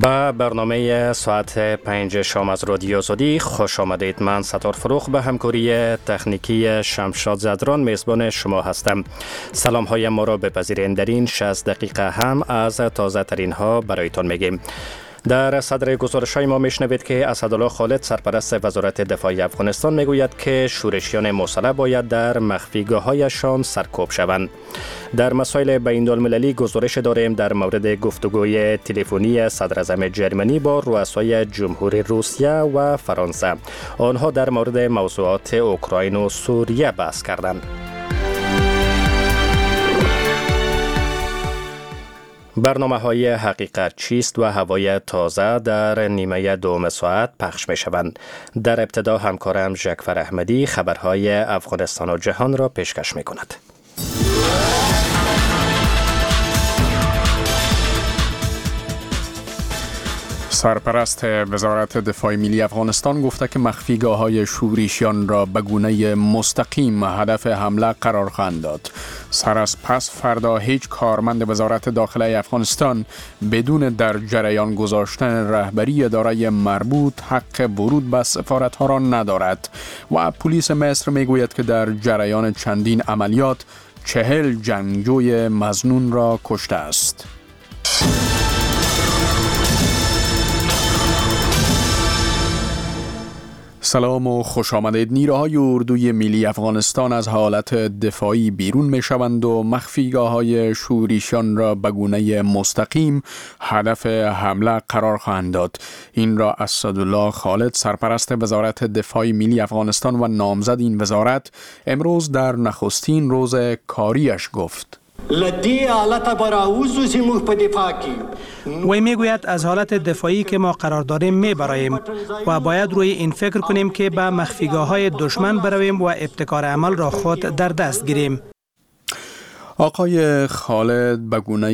به برنامه ساعت 5 شام از رادیو آزادی خوش آمدید. من ستار فروخ به همکاری تکنیکی شمشاد زدران میزبان شما هستم. سلام های ما را بپذیرین. در این 60 دقیقه هم از تازه ترین ها برایتان میگیم. در صدر گزارش های ما میشنوید که اسدالله خالد سرپرست وزارت دفاع افغانستان میگوید که شورشیان مسلح باید در مخفیگاه هایشان سرکوب شوند. در مسائل بین المللی گزارش داریم در مورد گفتگوی تلفنی صدر اعظم جرمنی با رؤسای جمهوری روسیه و فرانسه. آنها در مورد موضوعات اوکراین و سوریه بحث کردند. برنامه های حقیقت چیست و هوای تازه در نیمه دوم ساعت پخش می شوند. در ابتدا همکارم ژکفر احمدی خبرهای افغانستان و جهان را پیشکش می کند. سرپرست وزارت دفاع ملی افغانستان گفته که مخفیگاه‌های شورشیان را به گونه مستقیم هدف حمله قرار خواهند داد. سر از پس فردا هیچ کارمند وزارت داخله افغانستان بدون در جریان گذاشتن رهبری اداره مربوط حق ورود به سفارت‌ها را ندارد و پلیس مصر میگوید که در جریان چندین عملیات 40 جنگجوی مظنون را کشته است. سلام و خوش آمدید. نیروهای اردوی ملی افغانستان از حالت دفاعی بیرون می شوند و مخفیگاه‌های شورشیان را به گونه مستقیم هدف حمله قرار خواهند داد. این را اسدالله خالد سرپرست وزارت دفاع ملی افغانستان و نامزد این وزارت امروز در نخستین روز کاریش گفت. وی میگوید از حالت دفاعی که ما قرار داریم میبراییم و باید روی این فکر کنیم که به مخفیگاه‌های دشمن برویم و ابتکار عمل را خود در دست گیریم. آقای خالد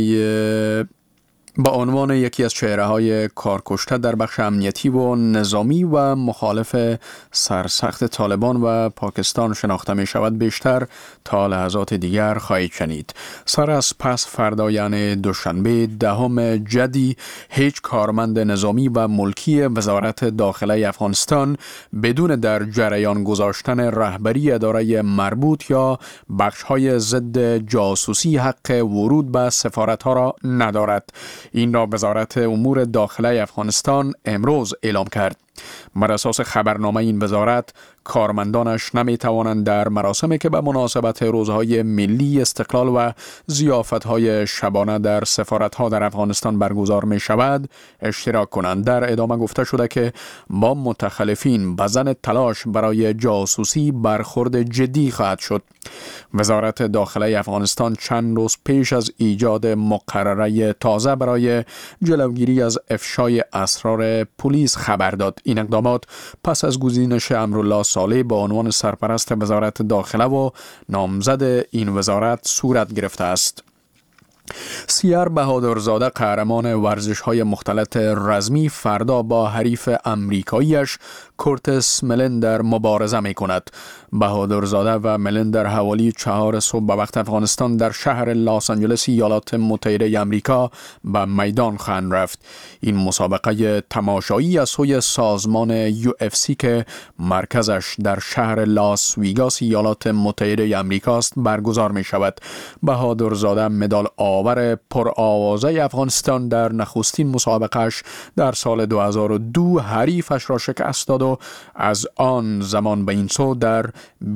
با عنوان یکی از چهره‌های کارکشته در بخش امنیتی و نظامی و مخالف سرسخت طالبان و پاکستان شناخته می شود. بیشتر تا لحظات دیگر خواهید شنید. سر از پس فردا یعنی دوشنبه 10 جدی هیچ کارمند نظامی و ملکی وزارت داخله افغانستان بدون در جریان گذاشتن رهبری اداره مربوط یا بخش‌های ضد جاسوسی حق ورود به سفارت‌ها را ندارد. این را وزارت امور داخله افغانستان امروز اعلام کرد. بر اساس خبرنامه این وزارت کارمندانش نمی توانند در مراسمی که به مناسبت روزهای ملی استقلال و ضیافت‌های شبانه در سفارت‌ها در افغانستان برگزار می شود اشتراک کنند. در ادامه گفته شده که با متخلفین بزن تلاش برای جاسوسی برخورد جدی خواهد شد. وزارت داخله افغانستان چند روز پیش از ایجاد مقرره تازه برای جلوگیری از افشای اسرار پلیس خبر داد. این اقدامات پس از گزینش امرالله صالح به عنوان سرپرست وزارت داخله و نامزد این وزارت صورت گرفته است. سیار بهادرزاده قهرمان ورزش‌های مختلط رزمی فردا با حریف امریکاییش کورتس ملندر مبارزه می‌کند. بهادرزاده و ملندر حوالی 4 صبح به وقت افغانستان در شهر لس آنجلس ایالات متحده آمریکا به میدان خواهند رفت. این مسابقه تماشایی از سوی سازمان UFC که مرکزش در شهر لاس ویگاس ایالات متحده آمریکا است برگزار می‌شود. بهادرزاده مدال آور پرآوازه افغانستان در نخستین مسابقهش در سال 2002 حریفش را شکست داد و از آن زمان به این سو در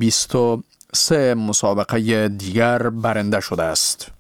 23 مسابقه دیگر برنده شده است.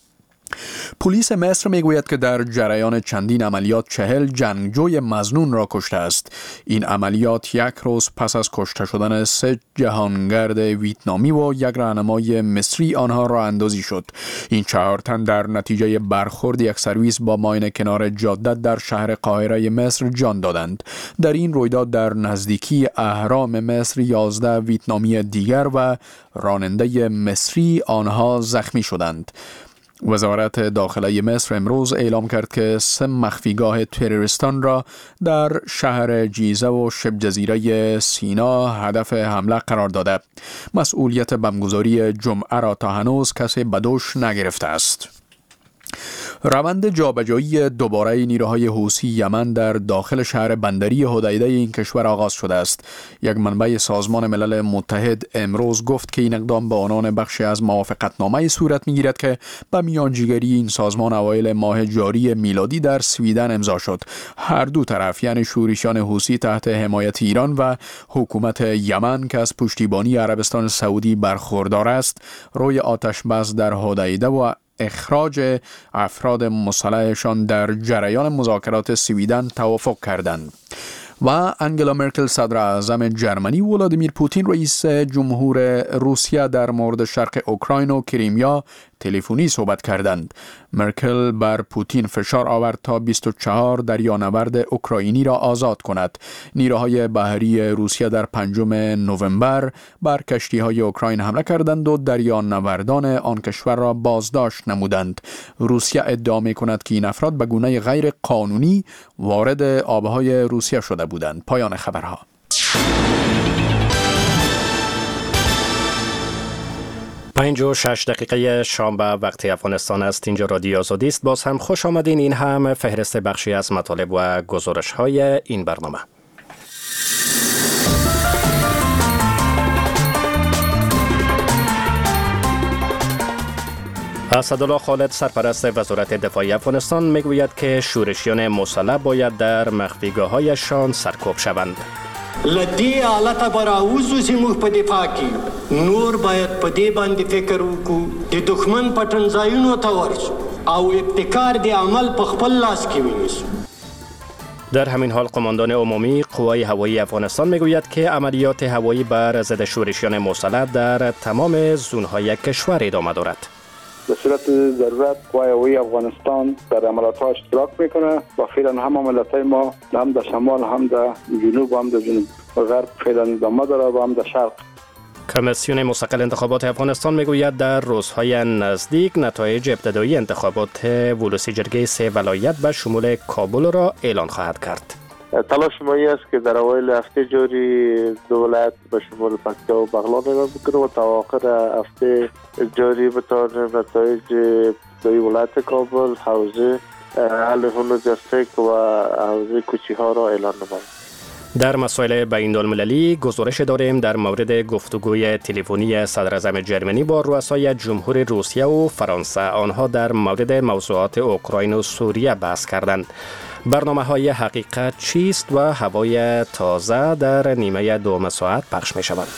پلیس مصر میگوید که در جریان چندین عملیات 40 جنگجوی مظنون را کشته است. این عملیات یک روز پس از کشته شدن 3 جهانگرد ویتنامی و یک راهنمای مصری آنها راه اندازی شد. این 4 تن در نتیجه برخورد یک سرویس با ماین کنار جاده در شهر قاهره مصر جان دادند. در این رویداد در نزدیکی اهرام مصر 11 ویتنامی دیگر و راننده مصری آنها زخمی شدند. وزارت داخله مصر امروز اعلام کرد که 3 مخفیگاه تروریستان را در شهر جیزه و شبه جزیره سینا هدف حمله قرار داده. مسئولیت بمبگذاری جمعه را تا هنوز کسی به دوش نگرفته است. روند جابجایی دوباره نیروهای حوثی یمن در داخل شهر بندری حدیده این کشور آغاز شده است. یک منبع سازمان ملل متحد امروز گفت که این اقدام به عنوان بخشی از موافقتنامه صورت میگیرد که به میانجیگری این سازمان اوایل ماه جاری میلادی در سویدن امضا شد. هر دو طرف یعنی شورشیان حوثی تحت حمایت ایران و حکومت یمن که از پشتیبانی عربستان سعودی برخوردار است، روی آتش بس در حدیده و اخراج افراد مسلحشان در جریان مذاکرات سویدن توافق کردند. و انگلا مرکل صدر اعظم جرمنی و ولادیمیر پوتین رئیس جمهور روسیه در مورد شرق اوکراین و کریمیا تلفنی صحبت کردند. مرکل بر پوتین فشار آورد تا 24 دریانورد اوکراینی را آزاد کند. نیروهای بحری روسیه در 5 نوامبر بر کشتی‌های اوکراین حمله کردند و دریانوردان آن کشور را بازداشت نمودند. روسیه ادعا می‌کند که این افراد به گونه غیر قانونی وارد آبهای روسیه شده بودند. پایان خبرها. 5:06 دقیقه شام به وقت افغانستان است. اینجا رادیو آزادی است. باز هم خوش آمدین. این هم فهرست بخشی از مطالب و گزارش های این برنامه. اسدالله خالد سرپرست وزارت دفاع افغانستان میگوید که شورشیان مسلح باید در مخفیگاه‌هایشان سرکوب شوند. لدی حالت براوزو زموږ په دفاع کې نور باید په دې باندې فکر وکړو د دښمن پټنځایونو ته ورشو او ابتکار د عمل په خپل لاس کې ونیسو. در همین حال قماندان عمومی قوای هوایی افغانستان میگوید که عملیات هوایی بر ضد شورشیان مسلح در تمام زون‌های کشور ادامه دارد. به صورت ضرورت قوای هوایی افغانستان در عملیات‌ها اشتراک میکنه و فعلا هم عملیات‌های ما هم در شمال هم در جنوب هم در جنوب و غرب فعلا ادامه داره و هم در شرق. کمیسیون مستقل انتخابات افغانستان میگوید در روزهای نزدیک نتایج ابتدایی انتخابات ولوسی جرگه 3 ولایت به شمول کابل را اعلان خواهد کرد. تلاش ما است که در اوایل هفته جاری 2 ولایت به شمول پکتیا و بغلان اعلام بکنیم و تا آخر هفته جاری بتوانیم نتایج ابتدایی ولایت کابل، حوزه الهون جستک و حوزه کوچی‌ها را اعلان نماییم. در مسائل بین‌المللی گزارش داریم در مورد گفتگوی تلفنی صدر اعظم جرمنی با رؤسای جمهور روسیه و فرانسه. آنها در مورد موضوعات اوکراین و سوریه بحث کردند. برنامه‌های حقیقت چیست و هوای تازه در نیمه دوم ساعت پخش می‌شود.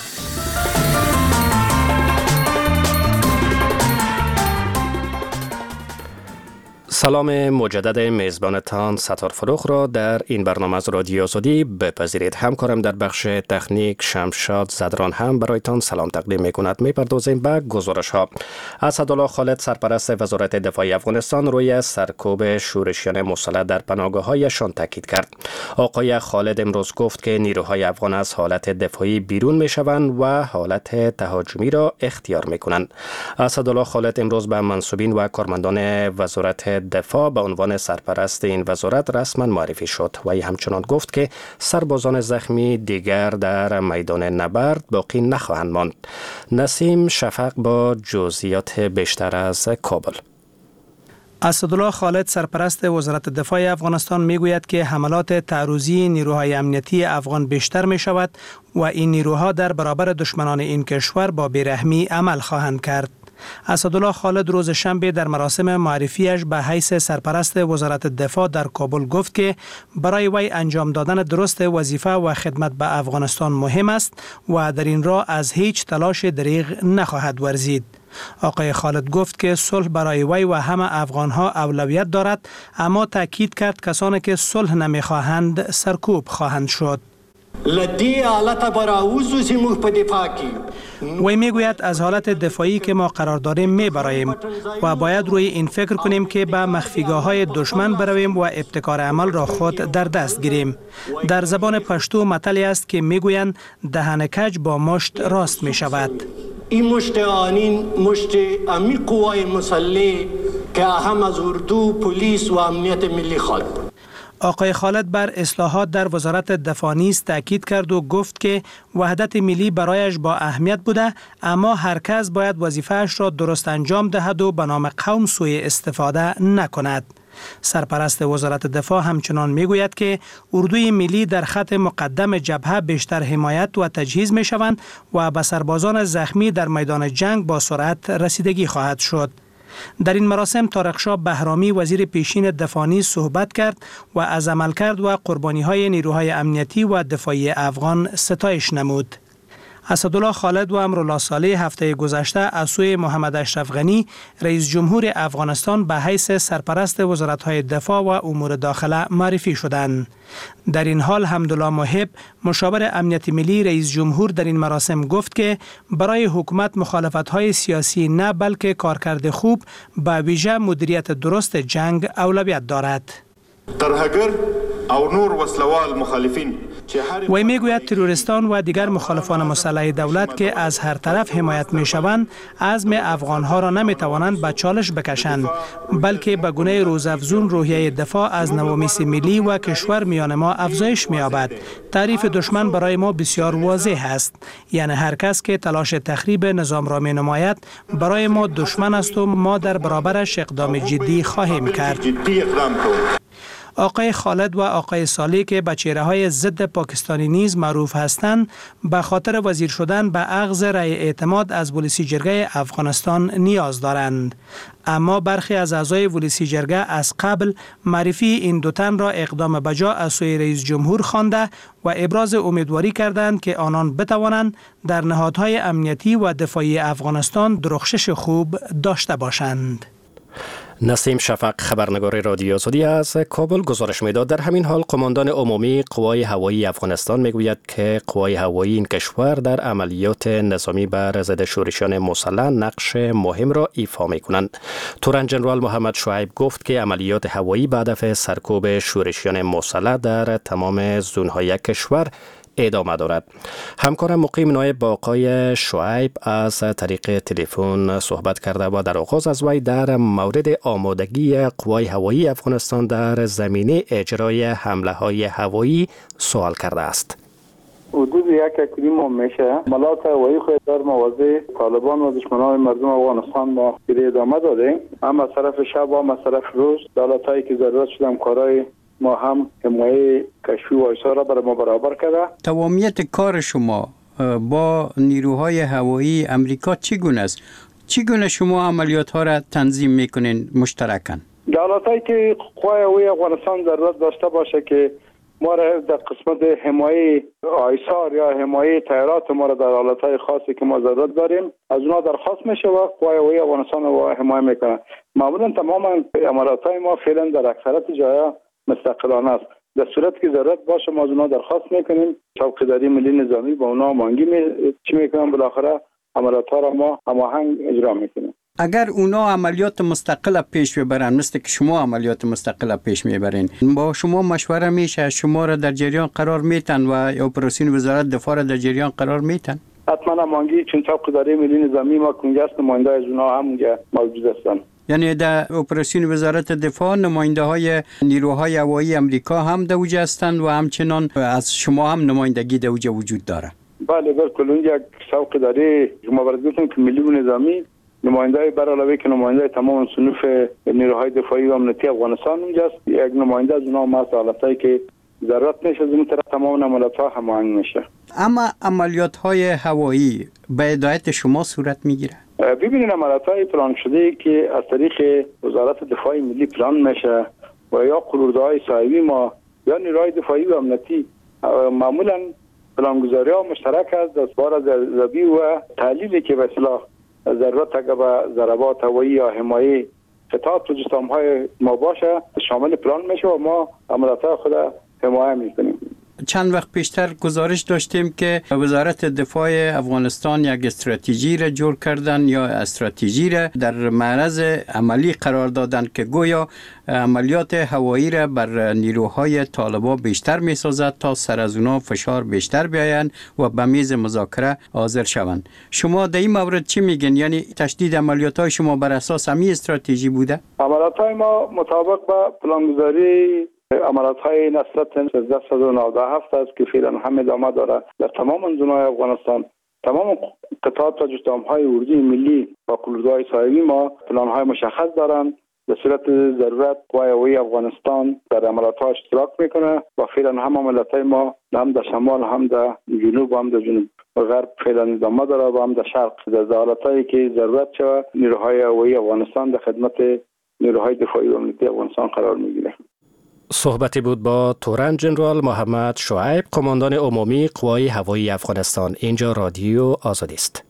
سلام مجدد میزبانتان ستار فروخ را در این برنامه از رادیو آزادی بپذیرید. همکارم در بخش تکنیک شمشاد زدران هم برایتان سلام تقدیم می‌کند. می‌پردازیم به گزارش‌ها. اسدالله خالد سرپرست وزارت دفاع افغانستان روی سرکوب شورشیان مسلح در پناهگاه‌هایشان تاکید کرد. آقای خالد امروز گفت که نیروهای افغان از حالت دفاعی بیرون می‌شوند و حالت تهاجمی را اختیار می‌کنند. اسدالله خالد امروز به منصوبین و کارمندان وزارت دفاع به عنوان سرپرست این وزارت رسما معرفی شد و همچنان گفت که سربازان زخمی دیگر در میدان نبرد باقی نخواهند ماند. نسیم شفق با جزئیات بیشتر از کابل. اسدالله خالد سرپرست وزارت دفاع افغانستان میگوید که حملات تعرضی نیروهای امنیتی افغان بیشتر می شود و این نیروها در برابر دشمنان این کشور با بیرحمی عمل خواهند کرد. اسدالله خالد روز شنبه در مراسم معرفیش به حیث سرپرست وزارت دفاع در کابل گفت که برای وی انجام دادن درست وظیفه و خدمت به افغانستان مهم است و در این راه از هیچ تلاش دریغ نخواهد ورزید. آقای خالد گفت که صلح برای وی و همه افغانها اولویت دارد، اما تاکید کرد کسانی که صلح نمیخواهند سرکوب خواهند شد. لدی حالت براوزو زموږ په دفاع کې وی میگوید از حالت دفاعی که ما قرار داریم میبراییم و باید روی این فکر کنیم که به مخفیگاه‌های دشمن برویم و ابتکار عمل را خود در دست گیریم. در زبان پشتو متلی است که میگویند دهن کج با مشت راست می شود. این مشت آنین مشت امی قوای مسلح که اهم از اردو، پلیس و امنیت ملی خواهد بود. آقای خالد بر اصلاحات در وزارت دفاع نیز تاکید کرد و گفت که وحدت ملی برایش با اهمیت بوده، اما هر کس باید وظیفه‌اش را درست انجام دهد و به نام قوم سوء استفاده نکند. سرپرست وزارت دفاع همچنان میگوید که اردوی ملی در خط مقدم جبهه بیشتر حمایت و تجهیز می شوند و به سربازان زخمی در میدان جنگ با سرعت رسیدگی خواهد شد. در این مراسم طارق بهرامی وزیر پیشین دفاع نیز صحبت کرد و از عملکرد و قربانی‌های نیروهای امنیتی و دفاعی افغان ستایش نمود. اسدالله خالد و امرالله صالح هفته گذشته از سوی محمد اشرف غنی رئیس جمهور افغانستان به حیث سرپرست وزارت‌های دفاع و امور داخله معرفی شدند. در این حال حمدالله محب مشاور امنیت ملی رئیس جمهور در این مراسم گفت که برای حکومت مخالفت‌های سیاسی نه بلکه کارکرد خوب به ویژه مدیریت درست جنگ اولویت دارد. ترهګر او نور وسلوال مخالفین وی میگوید تروریستان و دیگر مخالفان مسلح دولت که از هر طرف حمایت می شوند عزم افغانها را نمی توانند به چالش بکشند، بلکه به گونه روزافزون روحیه دفاع از نوامیس ملی و کشور میان ما افزایش می یابد. تعریف دشمن برای ما بسیار واضح است، یعنی هر کس که تلاش تخریب نظام را می نماید برای ما دشمن است و ما در برابرش اقدام جدی خواهیم کرد. آقای خالد و آقای صالح که به چهره‌های ضد پاکستانی نیز معروف هستند، به خاطر وزیر شدن به اخذ رأی اعتماد از ولسی جرگه افغانستان نیاز دارند. اما برخی از اعضای ولسی جرگه از قبل معرفی این دو تن را اقدام بجا از سوی رئیس جمهور خوانده و ابراز امیدواری کردند که آنان بتوانند در نهادهای امنیتی و دفاعی افغانستان درخشش خوب داشته باشند. نسیم شفق خبرنگار رادیو آزادی از کابل گزارش میداد. در همین حال قماندان عمومی قوای هوایی افغانستان میگوید که قوای هوایی این کشور در عملیات نظامی بر ضد شورشیان مسلح نقش مهم را ایفا میکنند. تورن جنرال محمد شعیب گفت که عملیات هوایی به هدف سرکوب شورشیان مسلح در تمام زونهای کشور ادامه دارد. همکارم مقیم نایب با آقای شعیب از طریق تلفن صحبت کرده و در آغاز از وی در مورد آمادگی قوای هوایی افغانستان در زمینه اجرای حمله های هوایی سوال کرده است. حدود 1 اکریم میشه عملات هوایی خود در مواضع طالبان و دشمنان مردم افغانستان ما ادامه داده، هم از طرف شب و هم از طرف روز. دولتایی که ضرورت شده همکارای ما هم حمایه کشفی و ایسا را برای ما برابر کرده. تمامیت کار شما با نیروهای هوایی امریکا چگونه است؟ چگونه شما عملیات ها را تنظیم میکنین مشترکاً؟ دولتایی که قوای هوایی افغانستان ضرورت داشته باشه که ما را در قسمت حمایه آیسار یا حمایه طیارات ما را در حالتهای خاصی که ما ضرورت داریم از اونا درخواست میشه و قوای هوایی افغانستان را حمایه میکنه. معمولا تمام عملیات‌های ما فعلا در اکثریت جاها مستقلانه است. در صورت که ضرورت باشه ما از اونا درخواست میکنیم، چوکیداری ملی نظامی با اونا هماهنگی میکنن، بالاخره عملیات‌ها را ما هماهنگ اجرا میکنیم. اگر اونا عملیات مستقل پیش ببرن مثل که شما عملیات مستقل پیش میبرین، با شما مشوره میشه، شما را در جریان قرار میتن و اپراسیون وزارت دفاع را در جریان قرار میتن؟ حتما هماهنگی، چون چوکیداری ملی نظامی ما کنگرس نماینده از اونا هم موجود هستند. یعنی در اپراسیون وزارت دفاع نماینده های نیروهای هوایی امریکا هم در اوج هستند و همچنان از شما هم نمایندگی در اوج وجود داره؟ بله بالکل. اونجا یک چوکیداری شما برگزیدیم که ملی و نظامی نماینده بر علاوه که نماینده تمام صنوف نیروهای دفاعی و امنیتی افغانستان اونجاست، یک نماینده از اونها ما حالتایی که ضرورت نشه از اون طرف تمام عملیات‌ها هماهنگ میشه. اما عملیات‌های هوایی به هدایت شما صورت میگیره؟ ببینید عملیات‌های پلان شده که از طریق وزارت دفاع ملی پلان میشه و یا قراردادهای صاحبی ما یا نیروهای دفاعی و امنیتی معمولا پلانگذاری‌ها مشترک است از بار ضربی و تحلیلی که به اصطلاح ضرورت اگر به ضربات هوایی یا حمایه خطات و جسام‌های ما باشه شامل پلان میشه و ما عملیات‌های خود حمایه میکنیم. چند وقت پیشتر گزارش داشتیم که وزارت دفاع افغانستان یک استراتژی را جور کردن یا استراتژی را در معرض عملی قرار دادن که گویا عملیات هوایی را بر نیروهای طالبان بیشتر می سازد تا سر از اونا فشار بیشتر بیاین و به میز مذاکره حاضر شوند. شما در این مورد چی میگن؟ یعنی تشدید عملیات های شما بر اساس همین استراتژی بوده؟ عملیات های ما مطابق با پلانگذاری عملیات‌های نصرت 1397 است که فعلا هم ادامه داره در تمام منظومه افغانستان. تمام قطعات و جسام‌های اردوی ملی و کلودهای ساحلی ما پلان‌های مشخص دارند. به صورت ضرورت قوای هوایی افغانستان در عملیات‌ها اشتراک میکنه و فعلا هم ملت‌های ما هم در شمال هم در جنوب هم در جنوب و غرب فعلا ادامه داره و هم در شرق در حالتایی که ضرورت شود نیروهای هوایی افغانستان در خدمت نیروهای دفاعی امنیتی افغانستان قرار میگیره. صحبتی بود با تورن جنرال محمد شعیب، قماندان عمومی قوای هوایی افغانستان. اینجا رادیو آزادی است.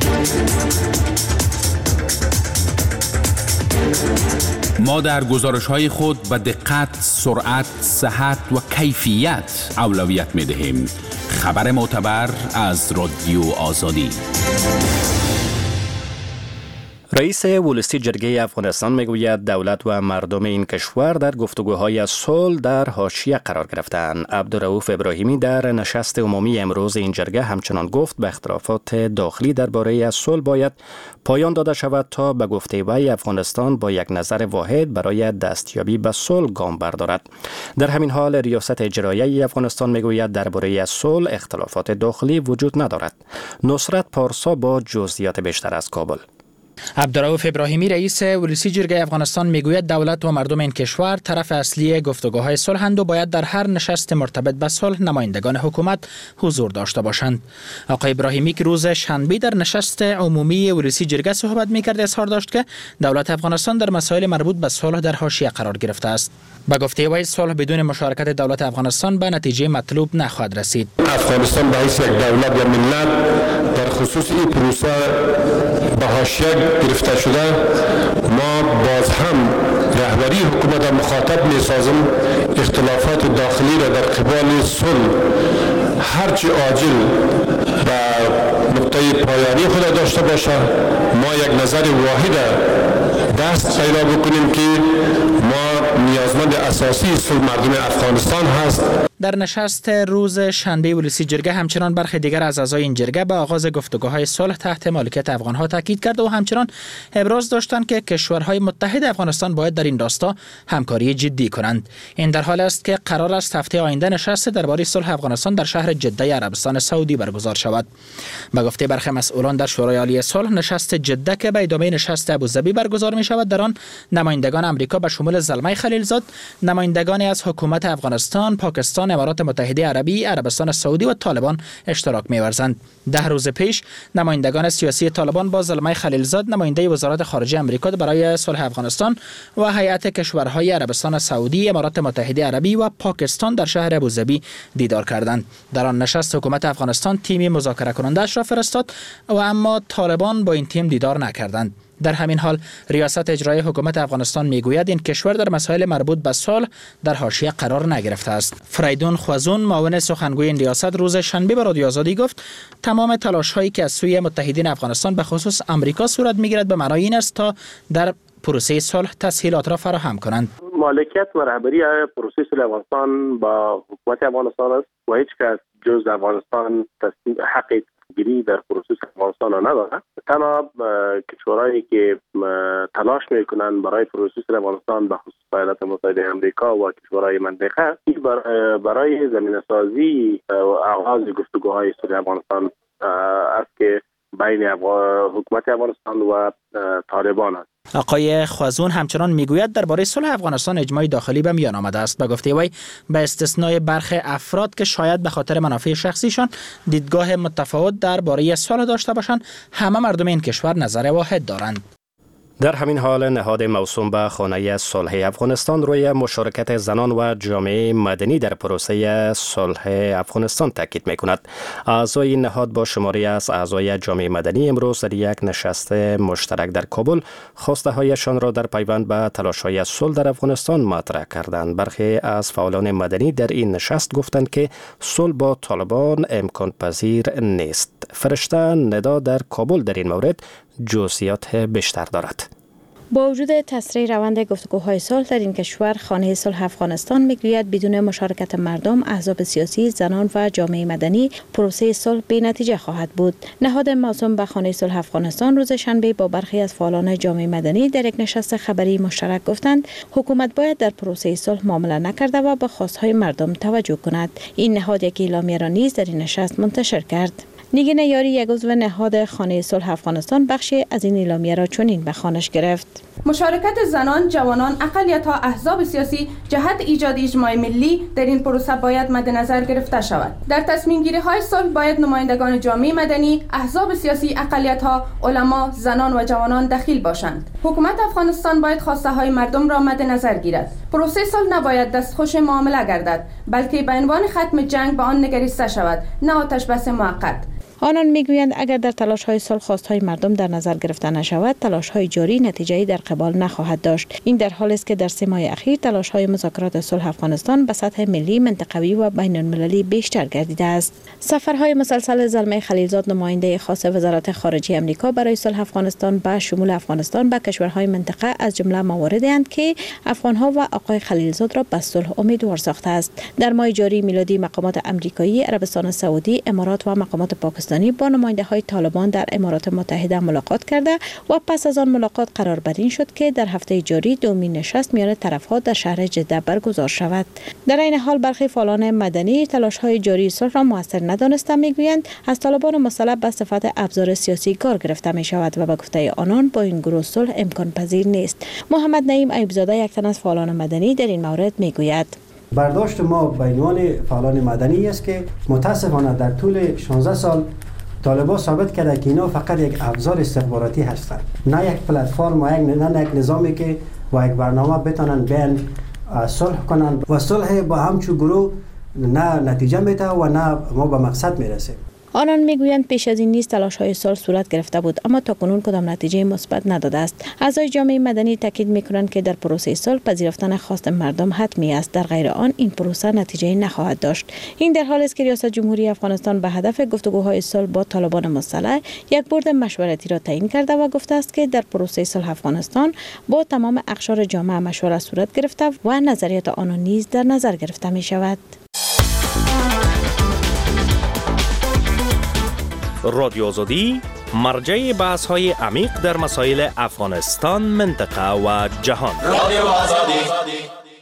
ما در گزارش‌های خود به دقت، سرعت، صحت و کیفیت اولویت می‌دهیم. خبر معتبر از رادیو آزادی. رئیس ولسی جرگه افغانستان میگوید دولت و مردم این کشور در گفتگوهای صلح در حاشیه قرار گرفتند. عبدالرؤوف ابراهیمی در نشست عمومی امروز این جرگه همچنان گفت به اختلافات داخلی درباره صلح باید پایان داده شود تا به گفته وی افغانستان با یک نظر واحد برای دستیابی به صلح گام بردارد. در همین حال ریاست اجرایی افغانستان میگوید درباره صلح اختلافات داخلی وجود ندارد. نصرت پارسا با جزئیات بیشتر از کابل. عبدالرؤوف ابراهیمی رئیس ولسی جرگه افغانستان میگوید دولت و مردم این کشور طرف اصلی گفتگوهای صلحند و باید در هر نشست مرتبط به صلح نمایندگان حکومت حضور داشته باشند. آقای ابراهیمی که روز شنبه در نشست عمومی ولسی جرگه صحبت میکرد اظهار داشت که دولت افغانستان در مسائل مربوط به صلح در حاشیه قرار گرفته است. به گفته وی صلح بدون مشارکت دولت افغانستان به نتیجه مطلوب نخواهد رسید. افغانستان به حیث یک دولت یا ملت در خصوص این پروسه به حاشیه گرفته شده. ما باز هم رهبری حکومت مخاطب می‌سازم اختلافات داخلی را در قبال صلح هرچی عاجل و نقطه پایانی خود داشته باشه. ما یک نظر واحد دست پیدا بکنیم که ما نیازمند اساسی صلح مردم افغانستان هست. در نشست روز شنبه ولسی جرگه همچنان برخی دیگر از اعضای این جرگه به آغاز گفتگوهای صلح تحت مالکیت افغانها تاکید کرد و همچنان ابراز داشتند که کشورهای متحد افغانستان باید در این راستا همکاری جدی کنند. این در حال است که قرار است هفته آینده نشست درباره صلح افغانستان در شهر جده عربستان سعودی برگزار شود. به گفته برخی مسئولان در شورای عالی صلح، نشست جده که به ادامه نشست ابوظبی برگزار می شود، در آن نمایندگان آمریکا به شمول زلمه خلیلزاد، نمایندگانی از حکومت افغانستان، پاکستان، امارات متحده عربی، عربستان سعودی و طالبان اشتراک می‌ورزند. 10 روز پیش نمایندگان سیاسی طالبان با زلمه خلیلزاد، نماینده وزارت خارجه آمریکا برای صلح افغانستان و هیئت کشورهای عربستان سعودی، امارات متحده عربی و پاکستان در شهر ابوظبی دیدار کردند. در آن نشست حکومت افغانستان تیمی مذاکره کننده‌اش را فرستاد و اما طالبان با این تیم دیدار نکردند. در همین حال ریاست اجرایی حکومت افغانستان میگوید این کشور در مسائل مربوط به صلح در حاشیه قرار نگرفته است. فریدون خوازون معاون سخنگوی این ریاست روز شنبه به رادیو آزادی گفت تمام تلاش‌هایی که از سوی متحدین افغانستان به خصوص آمریکا صورت میگیرد به معنای این است تا در پروسه صلح تسهیلات را فراهم کنند. مالکیت و رهبری پروسه صلح افغانستان با حکومت افغانستان است و هیچ کس جز افغانستان تصمیم حق گیری در پروسه افغانستان را ندارد. تنها کشورهایی که تلاش میکنند برای پروسه افغانستان به خصوص ایالات متحده آمریکا و کشورهای منطقه برای زمینه‌سازی و آغاز گفتگوهای صلح افغانستان است که بین حکومت افغانستان و طالبان است. آقای خوازون همچنان میگوید درباره صلح افغانستان اجماع داخلی به میان آمده است. به گفته وی به استثنای برخی افراد که شاید به خاطر منافع شخصیشان دیدگاه متفاوت درباره صلح داشته باشند، همه مردم این کشور نظر واحد دارند. در همین حال نهاد موسوم به خانه صلح افغانستان روی مشارکت زنان و جامعه مدنی در پروسه صلح افغانستان تاکید می‌کند. اعضای این نهاد با شماری از اعضای جامعه مدنی امروز در یک نشست مشترک در کابل خواسته‌هایشان را در پیوند به تلاش‌های صلح در افغانستان مطرح کردند. برخی از فعالان مدنی در این نشست گفتند که صلح با طالبان امکان پذیر نیست. فرشته ندا در کابل در این مورد جزئیات بیشتر دارد. با وجود تسریع روند گفتگوهای صلح در این کشور، خانه صلح افغانستان میگوید بدون مشارکت مردم، احزاب سیاسی، زنان و جامعه مدنی پروسه صلح بی نتیجه خواهد بود. نهاد موسوم به خانه صلح افغانستان روز شنبه با برخی از فعالان جامعه مدنی در یک نشست خبری مشترک گفتند حکومت باید در پروسه صلح معامله نکرده و به خواستهای مردم توجه کند. این نهاد یک اعلامیه را نیز در این نشست منتشر کرد. نیگین یاری، یک عضو نهاد خانه صلح افغانستان، بخشی از این اعلامیه را چنین به خوانش گرفت: مشارکت زنان، جوانان، اقلیت‌ها، احزاب سیاسی جهت ایجاد اجماع ملی در این پروسه باید مد نظر گرفته شود. در تصمیم گیری های صلح باید نمایندگان جامعه مدنی، احزاب سیاسی، اقلیت‌ها، علما، زنان و جوانان دخیل باشند. حکومت افغانستان باید خواسته های مردم را مد نظر گیرد. پروسه صلح نباید دستخوش معامله گردد، بلکه به عنوان ختم جنگ به آن نگریسته شود، نه آتش بس موقت. آنان میگویند اگر در تلاش‌های صلح خواست‌های مردم در نظر گرفته نشود، تلاش‌های جاری نتیجه‌ای در قبال نخواهد داشت. این در حالی است که در 3 ماه اخیر تلاش‌های مذاکرات صلح افغانستان به سطح ملی، منطقوی و بین‌المللی بیشتر گردیده است. سفرهای مسلسل زلمه خلیلزاد، نماینده خاص وزارت خارجه آمریکا برای صلح افغانستان، به شمول افغانستان به کشورهای منطقه از جمله مواردی اند که افغان‌ها و آقای خلیلزاد را به صلح امیدوار ساخته است. در ماه جاری میلادی مقامات آمریکایی، عربستان سعودی، امارات و مقامات پاکستانی با نماینده‌های طالبان در امارات متحده ملاقات کرده و پس از آن ملاقات قرار بر این شد که در هفته جاری دومین نشست میان طرف‌ها در شهر جده برگزار شود. در این حال برخی فعالان مدنی تلاش‌های جاری صلح را موثر ندانستند. میگویند از طالبان مسلح به صفت ابزار سیاسی کار گرفته می شود و به گفته آنان با این گروه صلح امکان پذیر نیست. محمد نعیم ایوبزاده، یک تن از فعالان مدنی، در این مورد میگوید: برداشت ما به عنوان فعالان مدنی است که متاسفانه در طول 16 سال طالبان ثابت کرده که اینا فقط یک ابزار استخباراتی هستند، نه یک پلتفرم و نه یک نظامی که با یک برنامه بتونن بیان صلح کنن و صلح با همچون گروه نه نتیجه میده و نه ما به مقصد میرسیم. آنان میگویند پیش از این نیز تلاش‌های صلح صورت گرفته بود، اما تاکنون کدام نتیجه مثبت نداده است. اعضای جامعه مدنی تاکید میکنند که در پروسه صلح پذیرفتن خواست مردم حتمی است، در غیر آن این پروسه نتیجه نخواهد داشت. این در حالی است که ریاست جمهوری افغانستان به هدف گفتگوهای صلح با طالبان مسلح یک بورد مشورتی را تعیین کرده و گفته است که در پروسه صلح افغانستان با تمام اقشار جامعه مشورت صورت گرفته و نظریات آنان نیز در نظر گرفته می شود. رادیو آزادی، مرجع بحث های عمیق در مسائل افغانستان، منطقه و جهان. رادیو آزادی.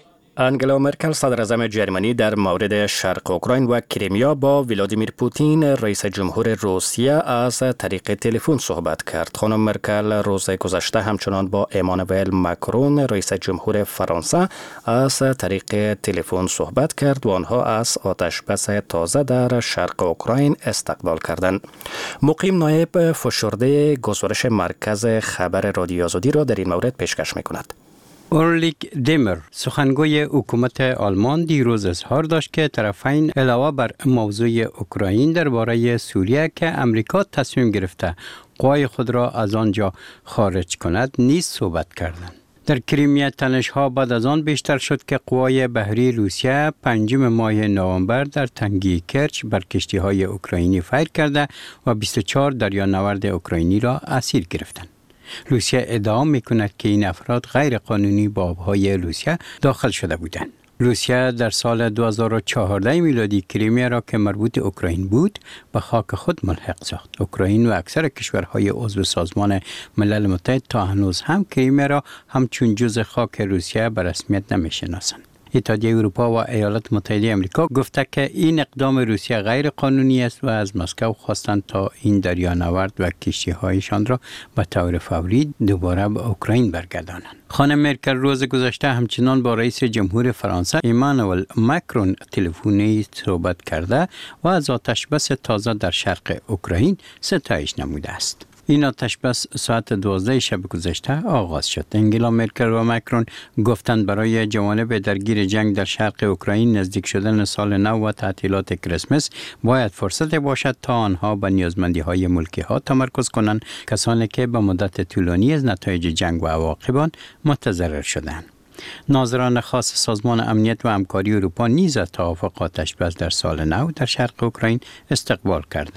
انگلا مرکل صدر اعظم جرمنی در مورد شرق اوکراین و کریمیا با ولادیمیر پوتین رئیس جمهور روسیه از طریق تلفن صحبت کرد. خانم مرکل روز گذشته همچنان با امانوئل ماکرون رئیس جمهور فرانسه از طریق تلفن صحبت کرد و آنها از آتشبس تازه در شرق اوکراین استقبال کردند. مقیم نایب فشرده گزارش مرکز خبر رادیو آزادی را در این مورد پیشکش می‌کند. اورلیک دیمر، سخنگوی حکومت آلمان، دیروز اظهار داشت که طرفین علاوه بر موضوع اوکراین درباره سوریه که امریکا تصمیم گرفته قوای خود را از آنجا خارج کند نیز صحبت کردند. در کریمیا تنش‌ها بعد از آن بیشتر شد که قوای بحری روسیه 5 ماه نوامبر در تنگه کرچ بر کشتی‌های اوکراینی فایر کرده و 24 دریانورد اوکراینی را اسیر گرفتند. روسیه ادعا میکند که این افراد غیر قانونی به آبهای روسیه داخل شده بودند. روسیه در سال 2014 میلادی کریمیا را که مربوط اوکراین بود به خاک خود ملحق ساخت. اوکراین و اکثر کشورهای عضو سازمان ملل متحد تا هنوز هم کریمیا را همچون جزء خاک روسیه به رسمیت نمیشناسند. اتحادیه اروپا و ایالات متحده آمریکا گفته که این اقدام روسیه غیر قانونی است و از مسکو خواستند تا این دریانورد و کشتی‌هایشان را به طور فوری دوباره به اوکراین برگردانند. خانم مرکل روز گذشته همچنان با رئیس جمهور فرانسه امانوئل ماکرون تلفنی صحبت کرده و از آتشبس تازه در شرق اوکراین ستایش نموده است. این آتشبس ساعت 12 شب گذشته آغاز شد. انگلا مرکل و ماکرون گفتند برای جوانب درگیر جنگ در شرق اوکراین نزدیک شدن سال نو و تعطیلات کریسمس باید فرصت باشد تا آنها به نیازمندی‌های ملکی ها تمرکز کنند، کسانی که به مدت طولانی از نتایج جنگ و عواقب آن متضرر شدند. ناظران خاص سازمان امنیت و همکاری اروپا نیز از توافق آتشبس در سال نو در شرق اوکراین استقبال کردند.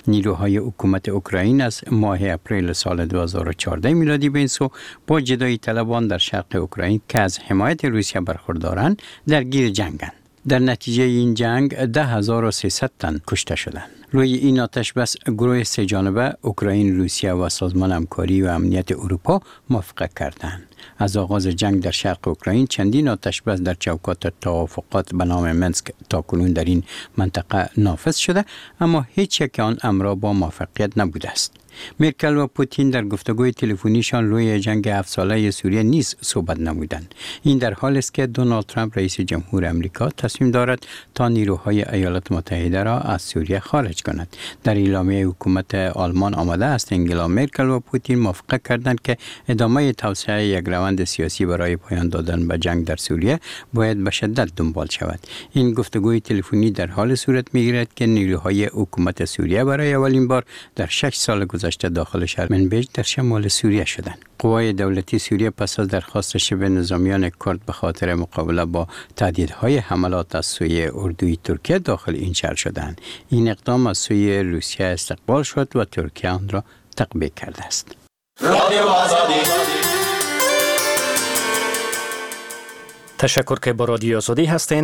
نیروهای حکومت اوکراین از ماه اپریل سال 2014 میلادی به این سو با جدایی طلبان در شرق اوکراین که از حمایت روسیه برخوردارند درگیر جنگند. در نتیجه این جنگ 10,300 تن کشته شدند. روی این آتش بس گروه سه جانبه اوکراین، روسیه و سازمان همکاری و امنیت اروپا موافقت کردند. از آغاز جنگ در شرق اوکراین چندین آتش بس در چوکات توافقات به نام منسک تاکنون در این منطقه نافذ شده، اما هیچ یک آن امر با موفقیت نبوده است. مرکل و پوتین در گفتگوی تلفنیشان روی جنگ 7 ساله سوریه نیز صحبت نمودند. این در حالی است که دونالد ترامپ رئیس جمهور امریکا تصمیم دارد تا نیروهای ایالات متحده را از سوریه خارج کند. در اعلامیه حکومت آلمان آمده است انگلا مرکل و پوتین موافقت کردند که ادامه توسعه یک روند سیاسی برای پایان دادن به جنگ در سوریه باید به شدت دنبال شود. این گفتگوی تلفنی در حال صورت می‌گیرد که نیروهای حکومت سوریه برای اولین بار در 6 سال گذشته داخل شهر منبج در شمال سوریه شدند. قوای دولتی سوریه پس از درخواست شبه نظامیان کرد به خاطر مقابله با تهدیدهای حملات از سوی اردوی ترکیه داخل این شهر شدند. این اقدام از سوی روسیه استقبال شد و ترکیه آن را تقبیح کرده است. تشکر که با رادیو آزادی هستین.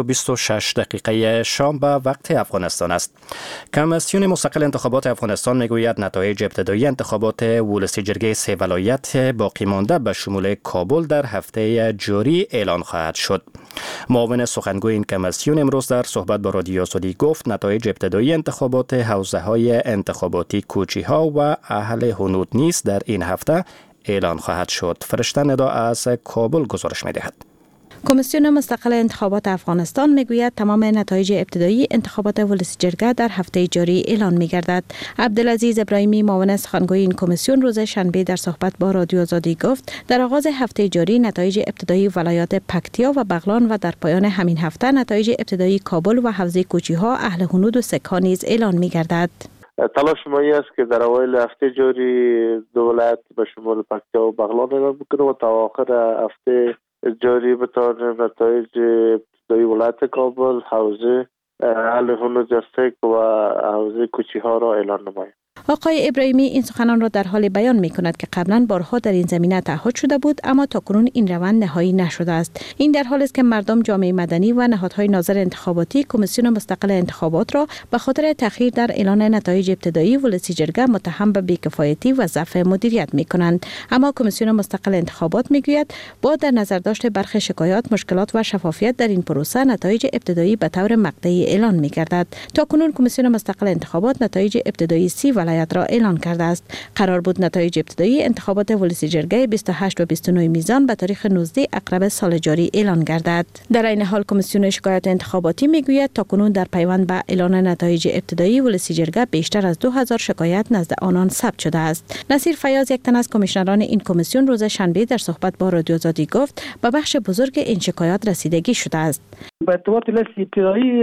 5:26 دقیقه شام به وقت افغانستان است. کمیسیون مستقل انتخابات افغانستان میگوید نتایج ابتدایی انتخابات ولسی جرگه 3 ولایت باقی مانده به شمول کابل در هفته جاری اعلان خواهد شد. معاون سخنگوی این کمیسیون امروز در صحبت با رادیو آزادی گفت نتایج ابتدایی انتخابات حوزه‌های انتخاباتی کوچی‌ها و اهل هنود نیز در این هفته اعلان خواهد شد. فرشته ندا از کابل گزارش می‌دهد. کمیسیون مستقل انتخابات افغانستان میگوید تمام نتایج ابتدایی انتخابات ولسی جرگه در هفته جاری اعلان میگردد. عبدالعزیز ابراهیمی معاون سخنگوی این کمیسیون روز شنبه در صحبت با رادیو آزادی گفت در آغاز هفته جاری نتایج ابتدایی ولایات پکتیا و بغلان و در پایان همین هفته نتایج ابتدایی کابل و حوزه کوچی‌ها، اهل هنود و سک‌ها نیز اعلان میگردد. تلاش ما است که در اوایل هفته جاری دو ولایت به شمول پکتیا و بغلان اعلام بکنیم و تا آخر هفته جاری بتوانیم نتایج ابتدایی ولایت کابل، حوزه اهل هنود سک و حوزه کوچی‌ها را اعلان نماییم. آقای ابراهیمی این سخنان را در حال بیان می کند که قبلا بارها در این زمینه تعهد شده بود اما تاکنون این روند نهایی نشده است. این در حالی است که مردم، جامعه مدنی و نهادهای ناظر انتخاباتی کمیسیون مستقل انتخابات را به خاطر تأخیر در اعلان نتایج ابتدایی ولسی جرگه متهم به بی‌کفایتی و ضعف مدیریت می کنند. اما کمیسیون مستقل انتخابات می گوید با در نظر داشت برخی شکایات، مشکلات و شفافیت در این پروسه نتایج ابتدایی به طور مقطعی اعلان می گردد. تاکنون کمیسیون مستقل انتخابات نتایج ابتدایی 30 ولایت را اعلان کرده است. قرار بود نتایج ابتدایی انتخابات ولسی جرگه 28 و 29 میزان به تاریخ 19 اکتبر سال جاری اعلان گردد. در این حال کمیسیون شکایات انتخاباتی میگوید تاکنون در پیوند به اعلان نتایج ابتدایی ولسی جرگه بیشتر از 2000 شکایت نزد آنان ثبت شده است. نصیر فیاض، یک تن از کمیشنران این کمیسیون، روز شنبه در صحبت با رادیو آزادی گفت به بخش بزرگ این شکایات رسیدگی شده است. به اعتبار لیست ابتدایی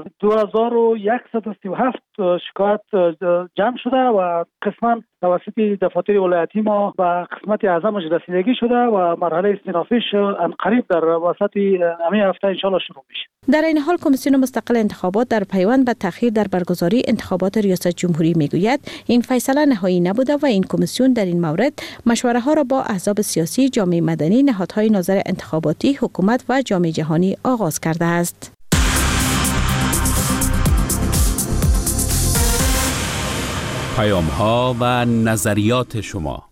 2137 شکایت جمع شده و قسما توسط دفاتر ولایتی ما به قسمت اعظمش رسیدگی شده و مرحله استینافیش قریب در وسط همین هفته ان شاء الله شروع میشه. در این حال کمیسیون مستقل انتخابات در پیوند به تأخیر در برگزاری انتخابات ریاست جمهوری میگوید این فیصله نهایی نبوده و این کمیسیون در این مورد مشوره ها را با احزاب سیاسی، جامعه مدنی، نهادهای ناظر انتخاباتی، حکومت و جامعه جهانی آغاز کرده است. پیام‌ها و نظریات شما.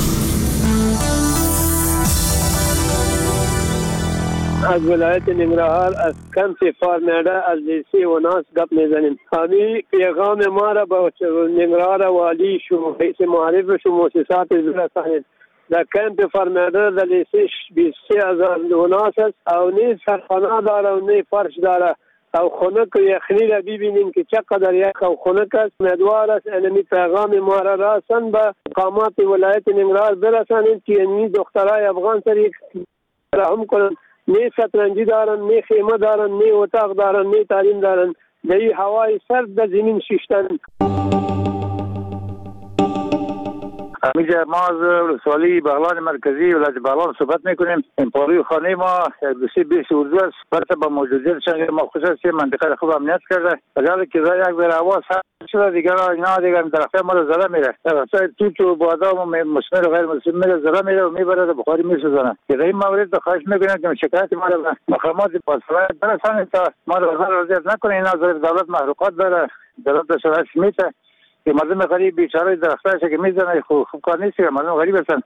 از ولایت ننگرهار از کمپ فارمیده از لیسی و ناس گپ میزنیم. همین پیغام ما را به ننگرهار والی شو رئیس معرف شو مؤسسات برسانید. در کمپ فارمیده در لیسی 23000 ناس است او نه سرخانه داره و نه فرش داره او خنک یخنی را ببینیم که چقدر یخ او خنک است. امیدوار است انمی پیغام ما را رسان به مقامات ولایت ننگرهار برسانید که این دخترای افغان سر یک رحم کنند. نه شطرنجی دارن، نه خیمه دارن، نه اتاق دارن، نه تعلیم دارن. در این هوای سرد در زمین شیشتن. همینجا ما از ولسوالی بغلان مرکزی ولایت بغلان صحبت میکنیم. این پاروی خانه ما یک بیس اردو است. برای با موجودیت شهر ما خصوصی منطقه خوب امنیت کرده. اگر که یک بر آواز شده دیگر اینا دیگر درخت ما رو زده میره. درخت تو بادام و مسمر غیر مسمر میره زده میره و میبره بخاری میسوزونه. که این مورد خواهش میکنم که شکایت ما رو به مقامات پاسداران برسانید تا ما رو اذیت نکنه. اینا دولت محروقات داره. دولت شرایط میته که مردم غریب بیچاره درختاش که میزنه خوب کار نیست که مردم غریب هستن.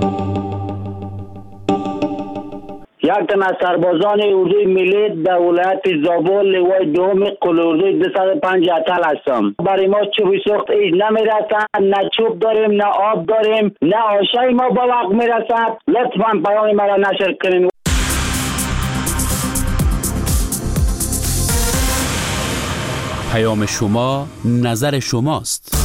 یک تن از سربازان اردوی ملی در ولایت زابل لوای دوم قل اردوی 205 اتل هستم. برای ما چوب سوخت ایج نمیرسد، نه چوب داریم نه آب داریم نه آشای ما با وقت میرسد. لطفاً پیام مرا نشر کنین. پیام شما نظر شماست.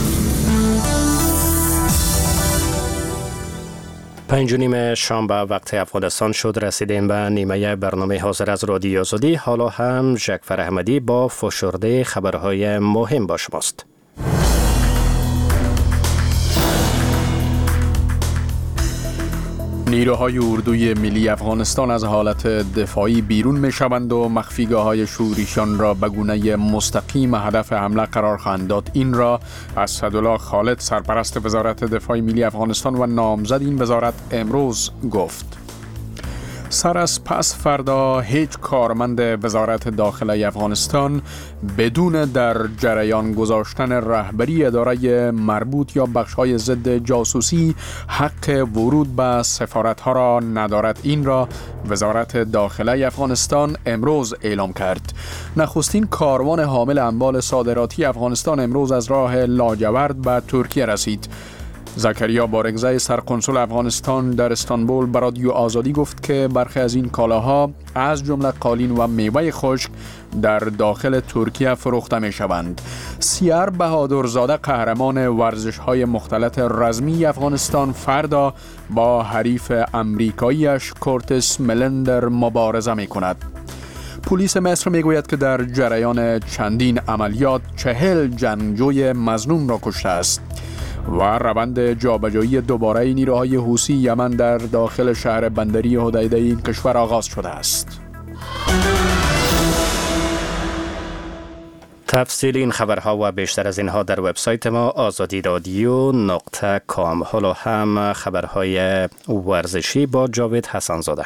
5:30 شام به وقت افغانستان شد. رسیدیم به نیمه برنامه حاضر از رادیو آزادی. حالا هم جعفر احمدی با فشرده خبرهای مهم با شماست. نیروهای اردوی ملی افغانستان از حالت دفاعی بیرون می شوند و مخفیگاه‌های شوریشان را به گونه مستقیم هدف حمله قرار خواهند داد. این را اسدالله خالد سرپرست وزارت دفاع ملی افغانستان و نامزد این وزارت امروز گفت. سر از پس فردا هیچ کارمند وزارت داخله افغانستان بدون در جریان گذاشتن رهبری اداره مربوط یا بخش‌های ضد جاسوسی حق ورود به سفارت‌ها را ندارد. این را وزارت داخله افغانستان امروز اعلام کرد. نخستین کاروان حامل اموال صادراتی افغانستان امروز از راه لاجورد به ترکیه رسید. زکریا بارگزای سرقنسول افغانستان در استانبول به رادیو آزادی گفت که برخی از این کالاها از جمله قالین و میوه خشک در داخل ترکیه فروخته می شوند. سیار بهادرزاده قهرمان ورزش‌های مختلط رزمی افغانستان فردا با حریف امریکاییش کورتس ملندر مبارزه می کند. پلیس مصر می گوید که در جریان چندین عملیات 40 جنگجوی مظنون را کشته است. و روند جابجایی دوباره نیروهای حوثی یمن در داخل شهر بندری حدیده این کشور آغاز شده است. تفصیل این خبرها و بیشتر از اینها در وبسایت ما azadiradyo.com. حالا هم خبرهای ورزشی با جاوید حسنزاده.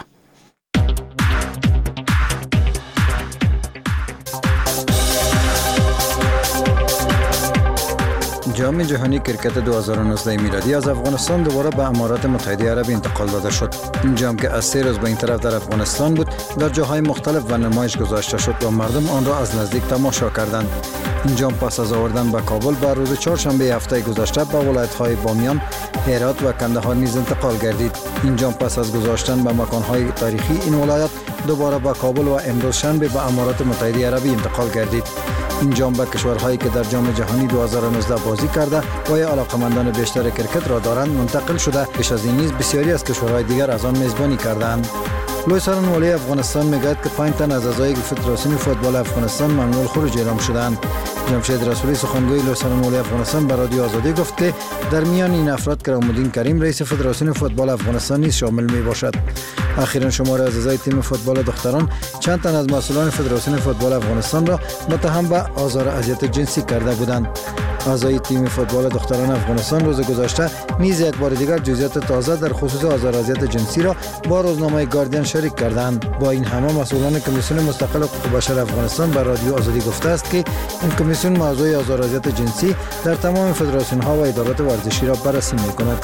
جام جهانی کرکت 2019 میلادی از افغانستان دوباره به امارات متحده عربی انتقال داده شد. این جام که از 3 روز به این طرف در افغانستان بود در جاهای مختلف و نمایش گذاشته شد و مردم آن را از نزدیک تماشا کردند. این جام پس از آوردن به کابل بر روز چهارشنبه هفته گذشته به ولایت‌های بامیان، هرات و کندهار نیز انتقال گردید. این جام پس از گذاشتن به مکان‌های تاریخی این ولایت دوباره به کابل و امروز شنبه به امارات متحده عربی انتقال گردید. این جام به کشورهایی که در جام جهانی 2019 بازی کرده و یا علاقمندان بیشتر کرکت را دارند منتقل شده. پیش از این نیز بسیاری از کشورهای دیگر از آن میزبانی کردند. لوی سران والی افغانستان میگوید که 5 تن از اعضای فدراسیون فوتبال افغانستان ممنوع الخروج اعلام شدند. جمشید رسولی سخنگوی لوی سران والی افغانستان به رادیو آزادی گفت که در میان این افراد کرامالدین کریم رئیس فدراسیون فوتبال افغانستان نیز شامل می باشد. اخیراً شماری از اعضای تیم فوتبال دختران چند تن از مسئولان فدراسیون فوتبال افغانستان را متهم به آزار و اذیت جنسی کرده بودند. اعضای تیم فوتبال دختران افغانستان روز گذشته نیز یک بار دیگر جزئیات تازه در خصوص آزار و اذیت جنسی را با روزنامه گاردین شریک کردند. با این همه مسئولان کمیسیون مستقل حقوق بشر افغانستان بر رادیو آزادی گفته است که این کمیسیون موضوع آزار و اذیت جنسی در تمام فدراسیون ها و ادارات ورزشی را بررسی می‌کند.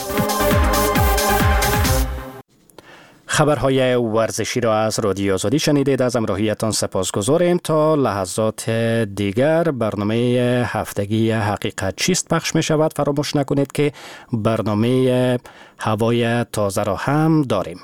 خبرهای ورزشی را از رادیو آزادی شنیدید. از همراهیتان سپاسگزاریم. تا لحظات دیگر برنامه هفتگی حقیقت چیست پخش می شود. فراموش نکنید که برنامه هوای تازه را هم داریم.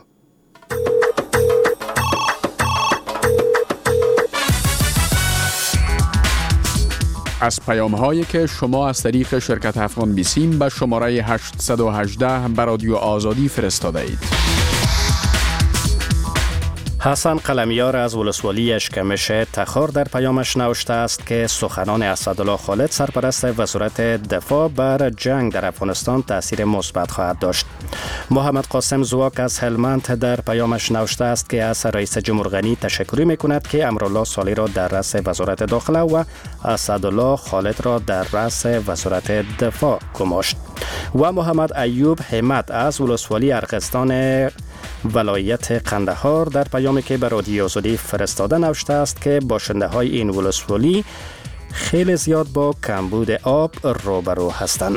از پیام هایی که شما از طریق شرکت افغان بیسیم به شماره 818 به رادیو آزادی فرستاده اید. حسن قلمیار از ولسوالی اشکمش تخار در پیامش نوشته است که سخنان اسدالله خالد سرپرست وزارت دفاع بر جنگ در افغانستان تاثیر مثبت خواهد داشت. محمد قاسم زواک از هلمند در پیامش نوشته است که از رئیس جمهور غنی تشکر می‌کند که امرالله صالح را در رأس وزارت داخله و اسدالله خالد را در رأس وزارت دفاع گماشت. و محمد ایوب همت از ولسوالی ارغستان ولایت قندهار در پیامی که به رادیو آزادی فرستاده نوشته است که باشنده های این ولسوالی خیلی زیاد با کمبود آب روبرو هستند.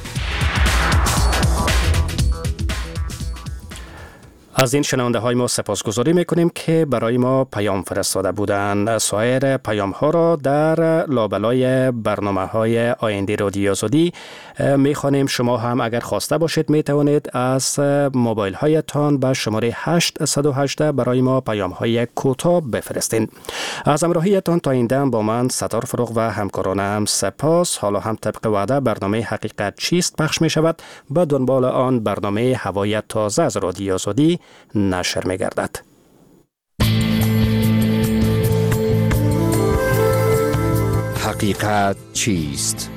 از این شنونده های ما سپاسگزاری میکنیم که برای ما پیام فرستاده بودند. سایر پیام ها را در لابلای برنامه های آینده رادیو آزادی میخوانیم. شما هم اگر خواسته باشید میتوانید از موبایل هایتان به شماره 818 برای ما پیام های کوتاه بفرستین. از همراهیتان تا این دم با من ستار فروغ و همکارانم سپاس. حالا هم طبق وعده برنامه حقیقت چیست پخش می شود. به دنبال آن برنامه هوای تازه از رادیو آزادی نشر می گردد. حقیقت چیست؟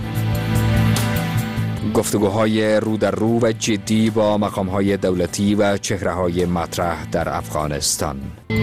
گفتگوهای رو در رو و جدی با مقامهای دولتی و چهره‌های مطرح در افغانستان.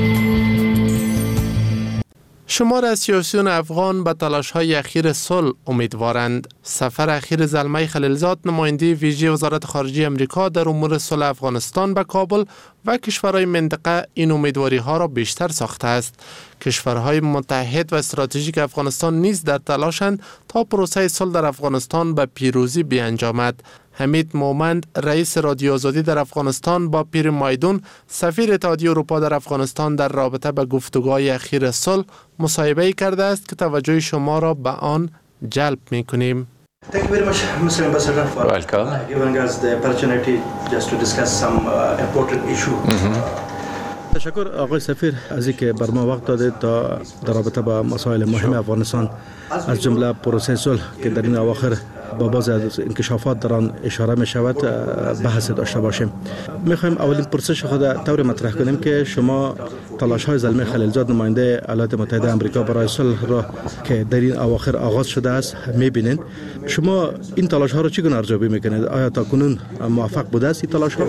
شمار از سیاسیون افغان به تلاش‌های اخیر صلح امیدوارند. سفر اخیر زلمه خلیلزاد نماینده ویژه وزارت خارجه آمریکا در امور صلح افغانستان به کابل و کشورهای منطقه این امیدواری‌ها را بیشتر ساخته است. کشورهای متحد و استراتژیک افغانستان نیز در تلاشند تا پروسه صلح در افغانستان به پیروزی بیانجامد. حمید مومند رئیس رادیو آزادی در افغانستان با پیر مایدون سفیر اتحادیه اروپا در افغانستان در رابطه به گفتگوهای اخیر صلح مصاحبه کرده است که توجه شما را به آن جلب می‌کنیم. Thank you very much, Mr. Ambassador, for giving us the opportunity just to discuss some important issue. تشکر آقای سفیر از اینکه بر ما وقت دادید تا در رابطه با مسائل مهم افغانستان از جمله پروسه صلح که در این اواخر با بعضی از انکشافات در آن اشاره می شود بحث داشته باشیم. می خواهیم اولین پرسش خود طور مطرح کنیم که شما تلاش های زلمه خلیلزاد نماینده ایالات متحده آمریکا برای صلح را که در این اواخر آغاز شده است می بینید. شما این تلاش ها را چگونه ارزیابی می کنید؟ آیا تا کنون موفق بوده است این تلاش ها؟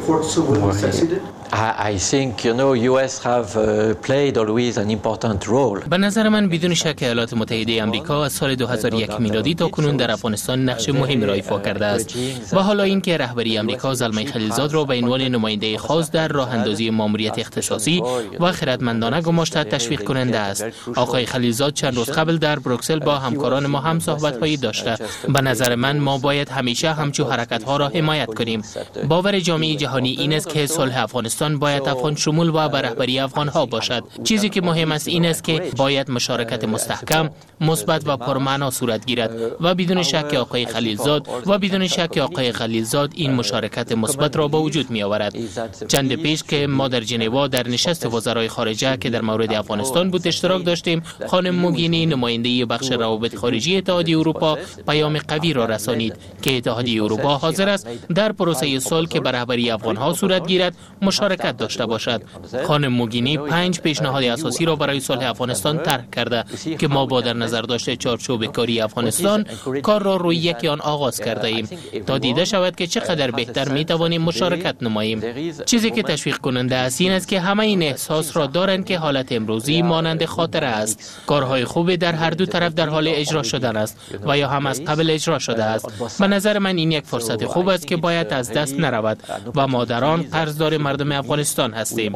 I think US have played always an important role. به نظر من بدون شک ایالات متحده آمریکا از سال 2001 میلادی تا کنون در افغانستان نقش مهمی را ایفا کرده است و حالا اینکه رهبری آمریکا زلمه خلیلزاد را به عنوان نماینده خاص در راه اندازی ماموریت اختصاصی و خردمندانه گماشته تشویق کننده است. آقای خلیلزاد چند روز قبل در بروکسل با همکاران ما هم صحبت‌هایی داشته. به نظر من ما باید همیشه همچو حرکت‌ها را حمایت کنیم. باور جامعه جهانی این است که صلح افغانستان باید افغان شمول و به رهبری افغان‌ها باشد. چیزی که مهم است این است که باید مشارکت مستحکم، مثبت و پرمعنا صورت گیرد و بدون شک آقای خلیلزاد این مشارکت مثبت را به وجود می آورد. چند پیش که ما در ژنوا در نشست وزرای خارجه که در مورد افغانستان بود اشتراک داشتیم، خانم موگینی نماینده بخش روابط خارجی اتحادیه اروپا پیام قوی را رسانید که اتحادیه اروپا حاضر است در پروسه صلح که به رهبری افغان‌ها صورت گیرد مشارکت داشته باشد. خانم موگینی 5 پیشنهاد اساسی را برای صلح افغانستان طرح کرده که ما با در نظر داشته چارچوب کاری افغانستان کار را روی یکی آن آغاز کرده ایم تا دیده شود که چقدر بهتر می توانیم مشارکت نماییم. چیزی که تشویق کننده است این است که همه این احساس را دارند که حالت امروزی مانند خاطره است. کارهای خوب در هر دو طرف در حال اجرا شدن است و یا هم از قبل اجرا شده است. به نظر من این یک فرصت خوب است که باید از دست نرود و ما در آن قرضدار مردم افغانستان هستیم.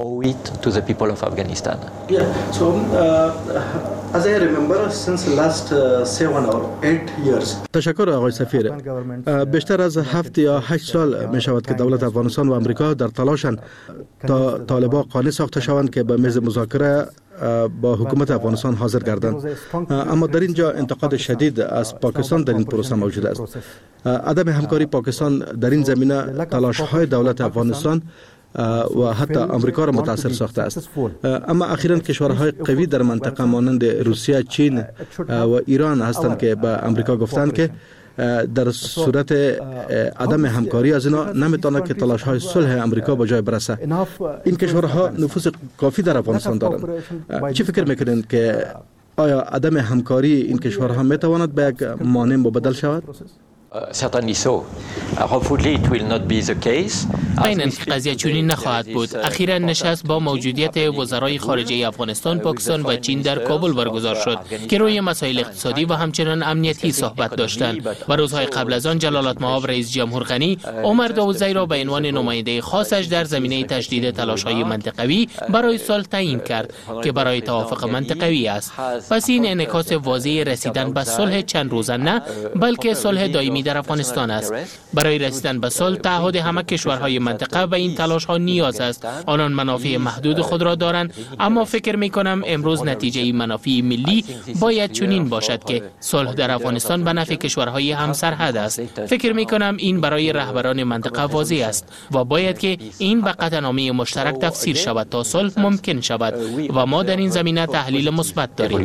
As I remember, since the last 7 or 8 years. تشکر آقای سفیر. بیشتر از 7 یا 8 سال می شود که دولت افغانستان و آمریکا در تلاشند تا طالبان قانع ساخته شوند که به میز مذاکره با حکومت افغانستان حاضر گردند. اما در اینجا انتقاد شدید از پاکستان در این پروسه موجود است. عدم همکاری پاکستان در این زمینه تلاش‌های دولت افغانستان و حتی آمریکا را متاثر ساخته است. اما اخیراً کشورهای قوی در منطقه مانند روسیه، چین و ایران هستند که به آمریکا گفتند که در صورت عدم همکاری از اینا نمیتونه که تلاش های صلح امریکا به جای برسه. این کشورها نفوذ کافی در افغانستان دارند. چی فکر میکنین که آیا عدم همکاری این کشورها میتواند به یک مانع مبدل شود؟ Certainly so. Hopefully it will not be the case. عیناً که قضیه چنین نخواهد بود. اخیراً نشست با موجودیت وزرای خارجه افغانستان، پاکستان و چین در کابل برگزار شد که روی مسائل اقتصادی و همچنان امنیتی صحبت داشتند و روزهای قبل از آن جلالتمآب رئیس جمهور غنی عمر داودزی را به عنوان نماینده خاصش در زمینه تشدید تلاش‌های منطقوی برای صلح تعیین کرد که برای توافق منطقوی است. پس این انعکاس واضح رسیدن به صلح چند روزه نه، بلکه صلح دائمی در افغانستان است. برای رسیدن به صلح تعهد همه کشورهای منطقه و این تلاش ها نیاز است. آنان منافع محدود خود را دارند، اما فکر می کنم امروز نتیجه منافع ملی باید چنین باشد که صلح در افغانستان به نفع کشورهای همسرحد است. فکر می کنم این برای رهبران منطقه واضح است و باید که این به قطعنامه مشترک تفسیر شود تا صلح ممکن شود و ما در این زمینه تحلیل مثبت داریم.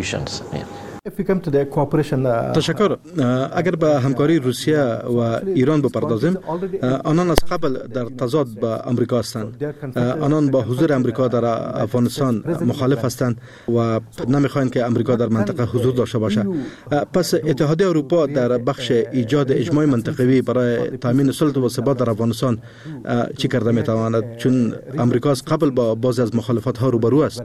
تشکر. اگر به همکاری روسیه و ایران بپردازیم، آنان از قبل در تضاد با امریکا هستند. آنان با حضور امریکا در افغانستان مخالف هستند و نمیخواهند که امریکا در منطقه حضور داشته باشه. پس اتحادیه اروپا در بخش ایجاد اجماع منطقوی برای تامین صلح و ثبات در افغانستان چی کرده میتواند؟ چون امریکا از قبل با بعضی از مخالفت ها روبرو است.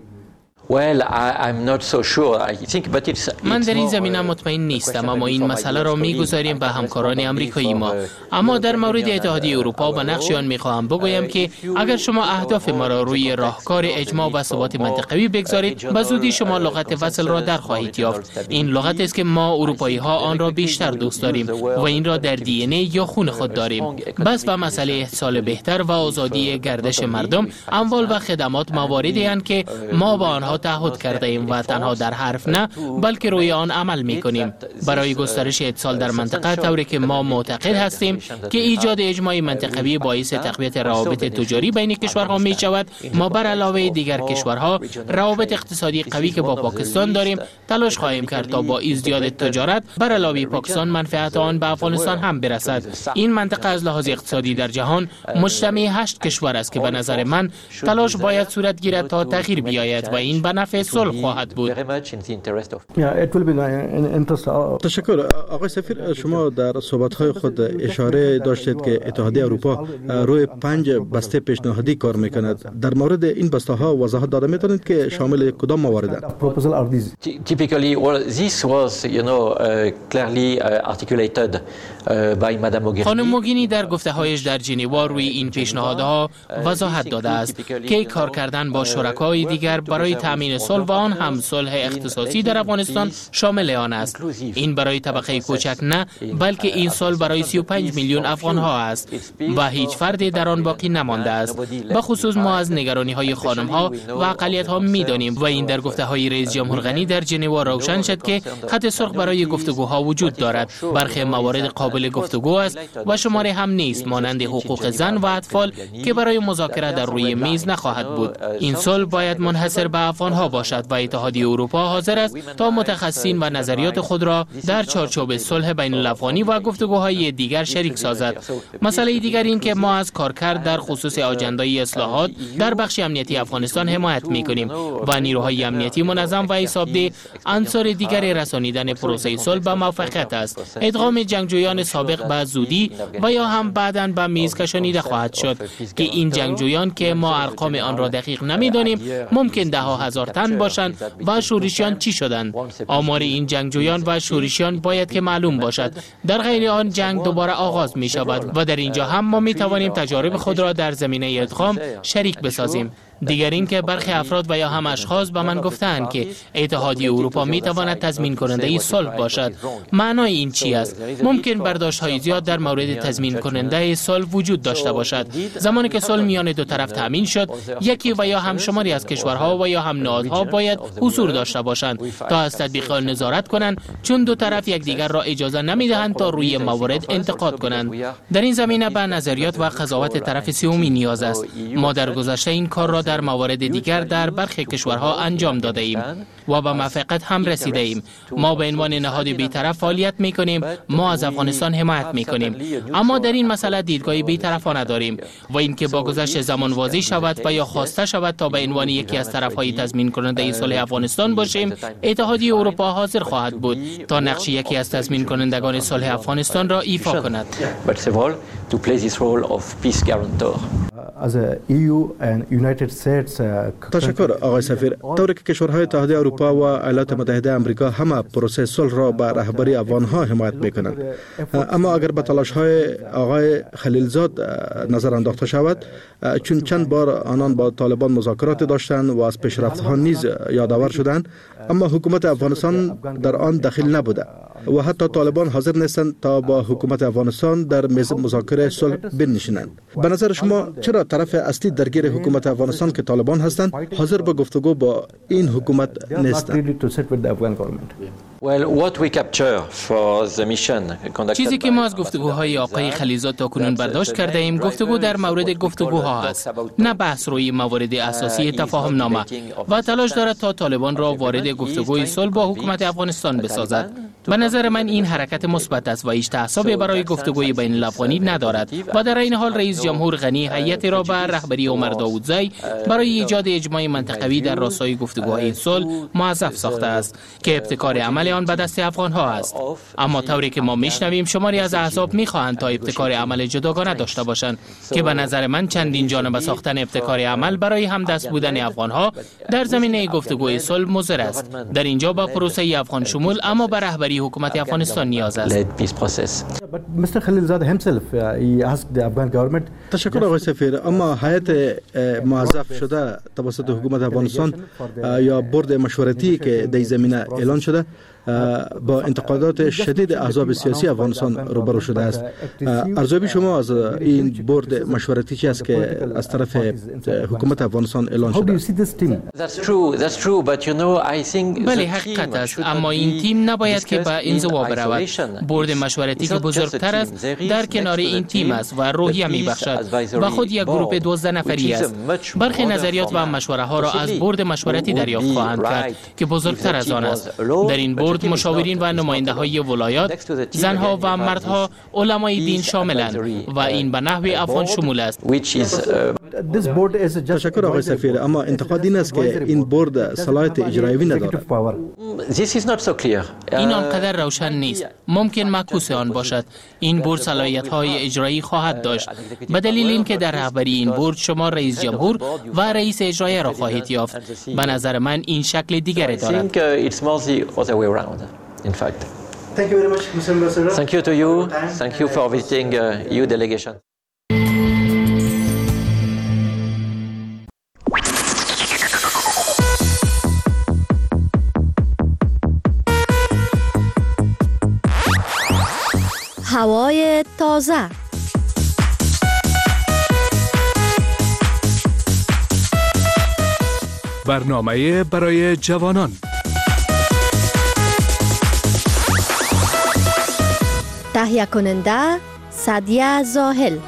من در این زمینه مطمئن نیستم، اما این مسئله را میگذاریم به همکاران امریکایی ما. اما در مورد اتحادیه اروپا و نقش آن میخواهم بگویم که اگر شما اهداف ما را روی راهکار اجماع و ثبات منطقوی بگذارید، به زودی شما لغت وصل را در خواهید یافت. این لغت است که ما اروپایی ها آن را بیشتر دوست داریم و این را در دی ان ای یا خون خود داریم. بس به مسئله احصال بهتر و آزادی گردش مردم، اموال و خدمات مواردی اند که ما با آنها تعهد کرده ایم و تنها در حرف نه، بلکه روی آن عمل می کنیم. برای گسترش اتصال در منطقه، طوری که ما معتقد هستیم که ایجاد اجماع منطقوی باعث تقویت روابط تجاری بین کشورها می شود، ما بر علاوه دیگر کشورها روابط اقتصادی قوی که با پاکستان داریم تلاش خواهیم کرد تا با ازدیاد تجارت بر علاوه پاکستان منفعت آن به افغانستان هم برسد. این منطقه از لحاظ اقتصادی در جهان مجتمع 8 کشور است که به نظر من تلاش باید صورت گیرد تا تغییر بیاید و این به نفع صلح خواهد بود. تشکر. آقای سفیر، شما در صحبت‌های خود اشاره داشتید که اتحادیه اروپا روی 5 بسته پیشنهادی کار می‌کند. در مورد این بسته‌ها وضاحت داده می‌تونید که شامل کدام مواردند؟ Typically, this was, clearly articulated by Madame Mogherini. خانم موگینی در گفته‌هایش در ژنوا روی این پیشنهادها وضاحت داده است که کار کردن با شرکای دیگر برای تامین صلح و آن هم صلح اختصاصی در افغانستان شامل آن است. این برای طبقه کوچک نه، بلکه این صلح برای 35 میلیون افغان ها است و هیچ فردی در آن باقی نمانده است. به خصوص ما از نگرانی های خانم ها و اقلیت ها می دانیم و این در گفته های رئیس جمهور غنی در ژنوا روشن شد که خط سرخ برای گفتگوها وجود دارد. برخی موارد قابل گفتگو است و شماره هم نیست، مانند حقوق زن و اطفال که برای مذاکره در روی میز نخواهد بود. این صلح باید منحصر به افغان ها باشد و اتحادیه اروپا حاضر است تا متخصصین و نظریات خود را در چارچوب صلح بین الافغانی و گفتگوهای دیگر شریک سازد. مسئله دیگر این که ما از کارکرد در خصوص آجندای اصلاحات در بخش امنیتی افغانستان حمایت می‌کنیم و نیروهای امنیتی منظم و حسابدار عناصر دیگر رسانیدن پروسه صلح به موفقیت است. ادغام جنگجویان سابق به زودی و یا هم بعداً به میز کشانیده خواهد شد که این جنگجویان که ما ارقام آن را دقیق نمی‌دانیم ممکن ده ها هزار تن باشند و شورشیان چی شدند. آمار این جنگجویان و شورشیان باید که معلوم باشد، در غیر آن جنگ دوباره آغاز می شود و در اینجا هم ما می توانیم تجارب خود را در زمینه ادغام شریک بسازیم. دیگر این که برخی افراد و یا هم اشخاص به من گفتند که اتحادیه اروپا می تواند تضمین کننده ای صلح باشد. معنای این چی است؟ ممکن برداشت های زیاد در مورد تضمین کننده صلح وجود داشته باشد. زمانی که صلح میان دو طرف تامین شد، یکی و یا هم شماری از کشورها و یا هم نهادها باید حضور داشته باشند تا از تطبیق آن نظارت کنند، چون دو طرف یکدیگر را اجازه نمیدهند تا روی موارد انتقاد کنند. در این زمینه به نظریات و قضاوت طرف سومی نیاز است. ما در گذشته این کار را در موارد دیگر در برخی کشورها انجام داده ایم. و به موافقت هم رسیده ایم. ما به عنوان نهاد بی‌طرف فعالیت می‌کنیم. ما از افغانستان حمایت می‌کنیم، اما در این مسئله دیدگاه بی‌طرفانه داریم و اینکه با گذشت زمان واضح شود و یا خواسته شود تا به عنوان یکی از طرف‌های تضمین کننده صلح افغانستان باشیم، اتحادیه اروپا حاضر خواهد بود تا نقش یکی از تضمین کنندگان صلح افغانستان را ایفا کند. تشکر آقای سفیر. طوری که کشورهای اتحادیه اروپا و ایالات متحده آمریکا همه پروسه صلح را به رهبری افغانها حمایت میکنند، اما اگر به تلاش‌های آقای خلیلزاد نظر انداخته شود، چون چند بار آنان با طالبان مذاکرات داشتند و از پیشرفت‌ها نیز یادآور شدند، اما حکومت افغانستان در آن دخیل نبوده و حتی طالبان حاضر نیستند تا با حکومت افغانستان در میز مذاکره صلح بنشینند. به نظر شما چرا طرف اصلی درگیر حکومت افغانستان که طالبان هستند حاضر به گفتگو با این حکومت نیستند؟ چیزی که ما از گفتگوهای آقای خلیلزاد تا کنون برداشت کرده ایم، گفتگو در مورد گفتگوها است، نه بحث روی موارد اساسی تفاهم نامه، و تلاش دارد تا طالبان را وارد گفتگوی صلح با حکومت افغانستان بسازد. به نظر من این حرکت مثبت است و هیچ تعصبی برای گفتگوی بین الافغانی ندارد و در این حال رئیس جمهور غنی هیئتی را به رهبری عمر داودزی برای ایجاد اجماع منطقوی در راستای گفتگوهای صلح موظف ساخته است که ابتکار عمل آن به دست افغان‌ها است. اما طوری که ما میشنویم شماری از احزاب میخواهند تا ابتکار عمل جداگانه داشته باشند که به نظر من چندین جانبه ساختن ابتکار عمل برای همدست بودن افغان‌ها در زمینه گفتگوی صلح مضر است. در اینجا با پروسه افغان شمول اما به رهبری حکومت افغانستان نیاز است. تشکر آقای سفیر. اما هیئت موظف شده توسط حکومت افغانستان یا بورد مشورتی که در زمینه اعلان شده با انتقادات شدید احزاب سیاسی افغانستان روبرو شده است. ارزیابی شما از این بورد مشورتی چی است که از طرف حکومت افغانستان اعلان شده؟ بله حقیقت است، اما این تیم نباید که به انزوا برود. بورد مشورتی که بزرگتر است در کنار این تیم است و روحیه میبخشد و خود یک گروه 12 نفری است. برخی نظریات و مشوره ها را از بورد مشورتی دریافت خواهند کرد که بزرگتر از آن است. در این بورد مشاورین و نماینده های ولایات، زنها و مردها، علمای دین شاملند و این به نحو افغان شمول است. تشکر آقای سفیر. اما انتقاد این است که این بورد صلاحیت اجرایی ندارد. این آنقدر روشن نیست. ممکن معکوس آن باشد. این بورد صلاحیت های اجرایی خواهد داشت به دلیل اینکه در رهبری این بورد شما رئیس جمهور و رئیس اجرایی را خواهید یافت. به نظر من این شکل دیگری دارد. In fact. Thank you very much, Mr. Ambassador. Thank you to you. Thank you for visiting EU delegation. هوای تازه. برنامه برای جوانان. تهیه کننده سعدیه زاهل.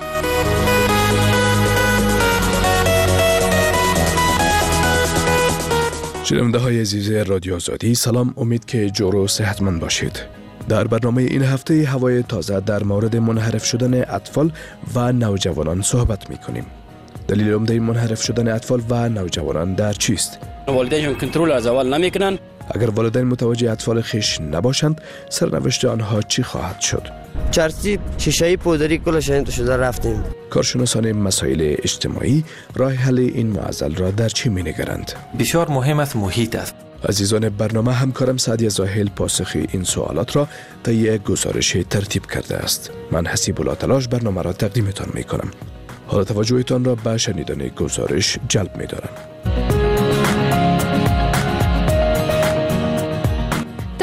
شنونده های عزیز رادیو آزادی، سلام، امید که جور و صحتمند باشید. در برنامه این هفته هوای تازه در مورد منحرف شدن اطفال و نوجوانان صحبت می کنیم. دلیل عمده این منحرف شدن اطفال و نوجوانان در چیست؟ والدینشون کنترل از اول نمیکنن. اگر والدین متوجه اطفال خویش نباشند، سرنوشت آنها چی خواهد شد؟ چرسی شیشه‌ای پودری کلش تو شده رفتیم. کارشناسان مسائل اجتماعی راه حل این معضل را در چی می‌نگرند؟ بسیار مهم است محیط است. عزیزان برنامه، همکارم سعدیه زاهل پاسخ این سوالات را در یک گزارش ترتیب کرده است. من حسیب الله تلاش برنامه را تقدیمتان می‌کنم. حالا توجهتان را به شنیدن گزارش جلب می‌دارم.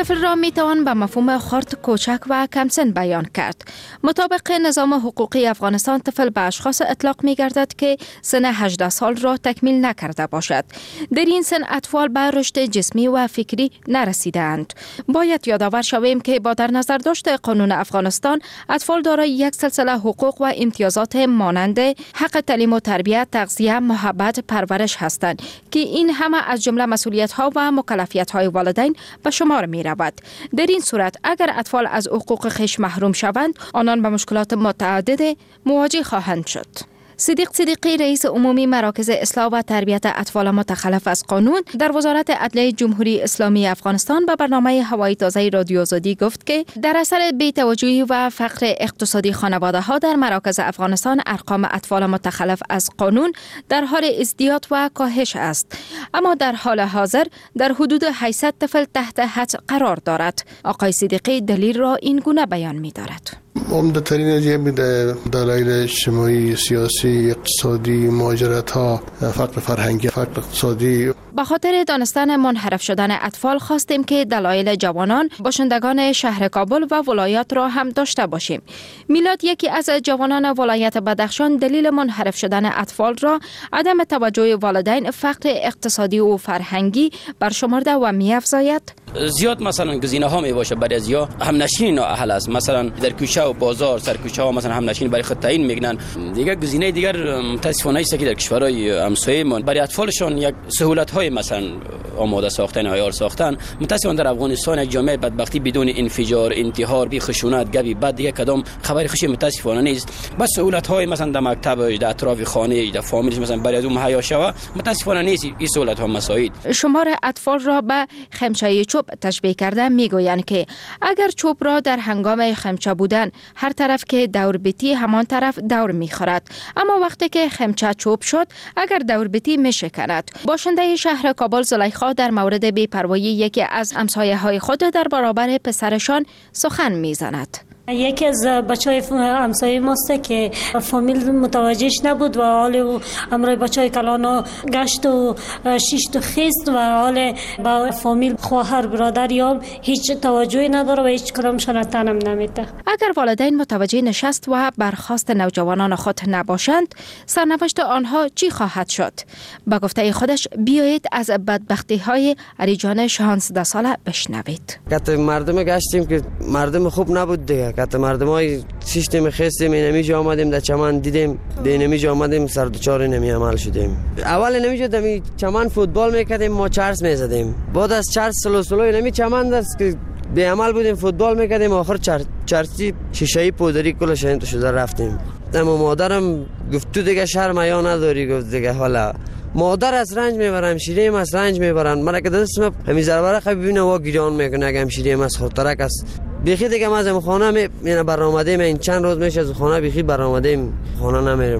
طفل را می توان به مفهوم خرد، کوچک و کمسن بیان کرد. مطابق نظام حقوقی افغانستان طفل به اشخاص اطلاق می گردد که سن 18 سال را تکمیل نکرده باشد. در این سن اطفال به رشد جسمی و فکری نرسیده اند. باید یادآور شویم که با در نظر داشت قانون افغانستان اطفال دارای یک سلسله حقوق و امتیازات مانند حق تعلیم و تربیت، تغذیه، محبت، پرورش هستند که این همه از جمله مسئولیت‌ها و مکلفیت‌های والدین به شمار می‌رود. در این صورت اگر اطفال از حقوق خویش محروم شوند، آنان به مشکلات متعدد مواجه خواهند شد. صدیق صدیقی رئیس عمومی مراکز اصلاح و تربیت اطفال متخلف از قانون در وزارت عدلیه جمهوری اسلامی افغانستان به برنامه هوای تازه رادیو آزادی گفت که در اثر بی‌توجهی و فقر اقتصادی خانواده‌ها در مراکز افغانستان ارقام اطفال متخلف از قانون در حال ازدیاد و کاهش است، اما در حال حاضر در حدود 800 طفل تحت حد قرار دارد. آقای صدیقی دلیل را این گونه بیان می‌دارد. عمده‌ترین از دلایل اجتماعی، سیاسی، اقتصادی، مهاجرت‌ها، فقر فرهنگی، فقر اقتصادی. به خاطر دانستن منحرف شدن اطفال خواستیم که دلایل جوانان باشندگان شهر کابل و ولایات را هم داشته باشیم. میلاد یکی از جوانان ولایت بدخشان دلیل منحرف شدن اطفال را عدم توجه والدین، فقر اقتصادی و فرهنگی برشمرده و می‌افزاید. زیاد مثلا گزینه ها می باشه برای ازیا همنشین اهل است، مثلا در کوچه و بازار سرکوچه ها مثلا همنشین برای خود تعیین میگنن. دیگه گزینه دیگر متاسفانه است که در کشورهای همسایه ما برای اطفالشون یک سهولت های مثلا آماده ساختن، عیار ساختن. متاسفانه در افغانستان یک جامعه بدبختی بدون انفجار، انتحار، بی خشونت، گبی بد دیگه کدام خبر خوشی متاسفانه نیست. بس سهولت های مثلا در مکتب، در اطراف خانه، در فامیلش مثلا برای از اون مهیا شوه متاسفانه نیست. این سهولت ها مساعد. شمار اطفال را به خمچه چوب تشبیه کرده میگویند که اگر چوب را در هنگام خمچه بودن هر طرف که دور بیتی همان طرف دور میخورد، اما وقتی که خمچه چوب شد اگر دور بیتی میشکند. باشنده شهر کابل زلیخا در مورد بی‌پروایی یکی از همسایه‌های خود در برابر پسرشان سخن میزند. یکی از بچهای همسایه ماست که فامیل متوجهش نبود و حال امروی بچهای کلانو گشت و شیشت و خیست و حال با فامیل خواهر برادر یا هیچ توجهی نداره و هیچ کدامشان تنم نمیده. اگر والدین متوجه نشست و برخاست نوجوانان خود نباشند، سرنوشت آنها چی خواهد شد؟ با گفته خودش بیایید از بدبختی های علیجان 16 ساله بشنوید. که مردم گشتیم که مردم خوب نبود دیگه. که مردمای سیستم خستیم اینمیجا آمدیم در چمن دیدیم اینمیجا آمدیم سر دوچار نمی عمل شدیم. اول اینمیجا دمی چمن فوتبال میکردیم، ما چرس میزدیم. بعد از چرس سلو اینمی چمن دست که به عمل بودیم فوتبال میکردیم، آخر چرسی شیشه پودری کلش این تو شده رفتیم. اما مادرم گفت تو دیگه شرم یا نداری، گفت دیگه حالا مادر از رنج میبرم، شیریم از رنج میبرن. من که دستم همین ضربه خب ببینه وا گیران میکنه، اگه شیریم از خاطرک است بیخی دیگه ما از خانه مینا برآمدیم. این چند روز میشه از خانه بیخی برآمدیم، خانه نمیرم.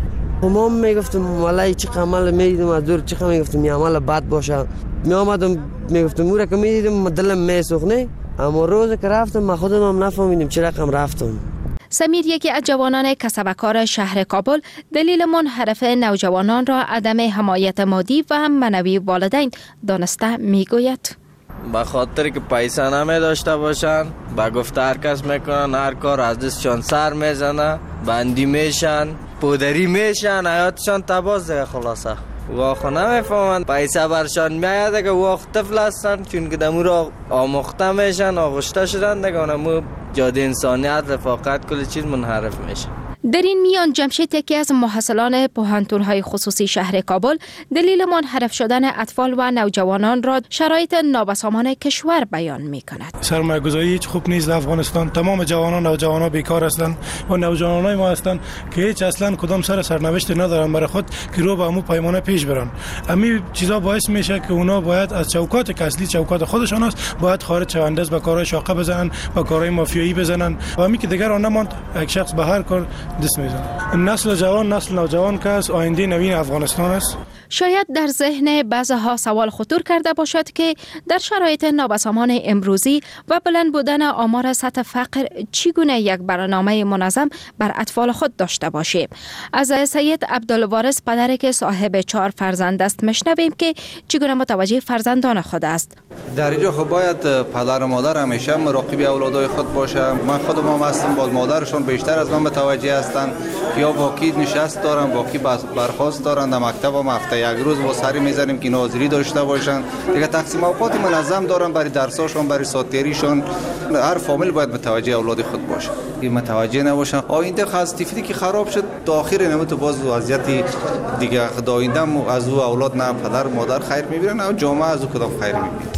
ما میگفتم والله چه عمل میدیدم از دور، چه میگفتم می عمل بد باشه. می آمدم میگفتم مورا که میدیدم دلم میسوخنه، اما روز که رفتم ما خودم نفهمیدم چه رقم رفتم. سمیر یکی از جوانان کسبکار شهر کابل دلیل منحرف نوجوانان را عدم حمایت مادی و معنوی والدین دانسته میگوید. به خاطر که پیسه نمی داشته باشن، با گفته هر کس میکنن، هر کار از دستشان سر میزنه، بندی میشن، پودری میشن، حیاتشان تباز دیگه. خلاصه واخو نمیفهمن، پیسه برشان میاید که واخ طفل هستن، چون که دمو را آموخته میشن، آغشته شدن دیگه، اونمو جاده انسانیت، رفاقت، کل چیز منحرف میشه. در این میان جمشید یکی از محصلان پوهنتون‌های خصوصی شهر کابل دلیل منحرف شدن اطفال و نوجوانان را شرایط نابسامان کشور بیان می‌کند. سرمایه‌گذاری هیچ خوب نیست در افغانستان. تمام جوانان و نوجوانان بیکار هستند و نوجوانان ما هستند که هیچ اصلا کدام سرنوشت ندارن برای خود که رو به همون پیمانه پیش برن. همین چیزا باعث میشه که اونا باید از چوکات اصلی، چوکات خودشان است، باید خارج شوند، به کارهای شاقه بزنن، با کارهای مافیایی بزنن و همین که دیگر آن نماند یک شخص به هر کار دست میزنه. نسل نوجوان که از آینده نوین افغانستان است. شاید در ذهن بعضها سوال خطور کرده باشد که در شرایط نابسامان امروزی و بلند بودن آمار سطح فقر چگونه یک برنامه منظم بر اطفال خود داشته باشیم. از سید عبدالوارث پدری که صاحب 4 فرزند است میشنویم که چگونه متوجه فرزندان خود است. در اینجا خب باید پدر و مادر همیشه مراقب اولادای خود باشه. من خودم هم هستم، باز مادرشون بیشتر از من متوجه هستند. یا باقی نشست دارن، باقی برخواست دارن. در مکتب هم هفته یک روز با سری میزنیم که ناظری داشته باشن. دیگه تقسیم اوقات منظم دارن برای درساشون، برای ساتریشون. هر فامیل باید متوجه اولاد خود باشه. این متوجه نباشن آینده خاص تیفتی که خراب شد داخل نمیت باز وضعیت دیگه آینده از او اولاد نه پدر مادر خیر میبینن نه جامعه از او کدام خیر میبینه.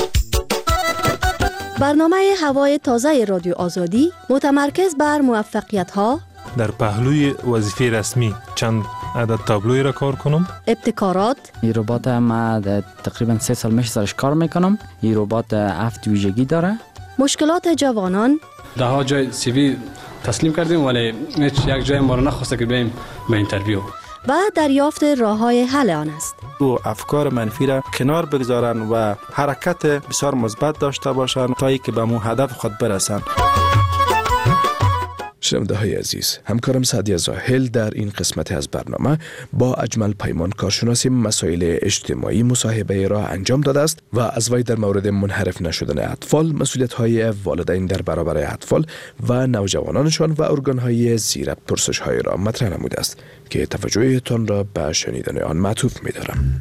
برنامه هوای تازه رادیو آزادی متمرکز بر موفقیت‌ها در پهلوی وظیفه رسمی چند عدد تابلوی را کار کنم. ابتکارات. این ربات ما تقریبا 3 سال میشه سرش کار میکنم. این ربات 7 ویژگی داره. مشکلات جوانان. ده ها جای سی وی تسلیم کردیم ولی یک جای ما را نخواسته که بریم به اینترویو. و دریافت راه‌های حل آن است. او افکار منفی را کنار بگذارن و حرکت بسیار مثبت داشته باشن تا اینکه به مو هدف خود برسن. شنونده های عزیز، همکارم سعدیه زاهل در این قسمت از برنامه با اجمل پیمان کارشناس مسائل اجتماعی مصاحبه را انجام داده است و از وی در مورد منحرف نشدن اطفال، مسئولیت های والدین در برابر اطفال و نوجوانانشان و ارگان های زیر پرسش های را مطرح نموده است که توجهتان را به شنیدن آن معطوف می‌دارم.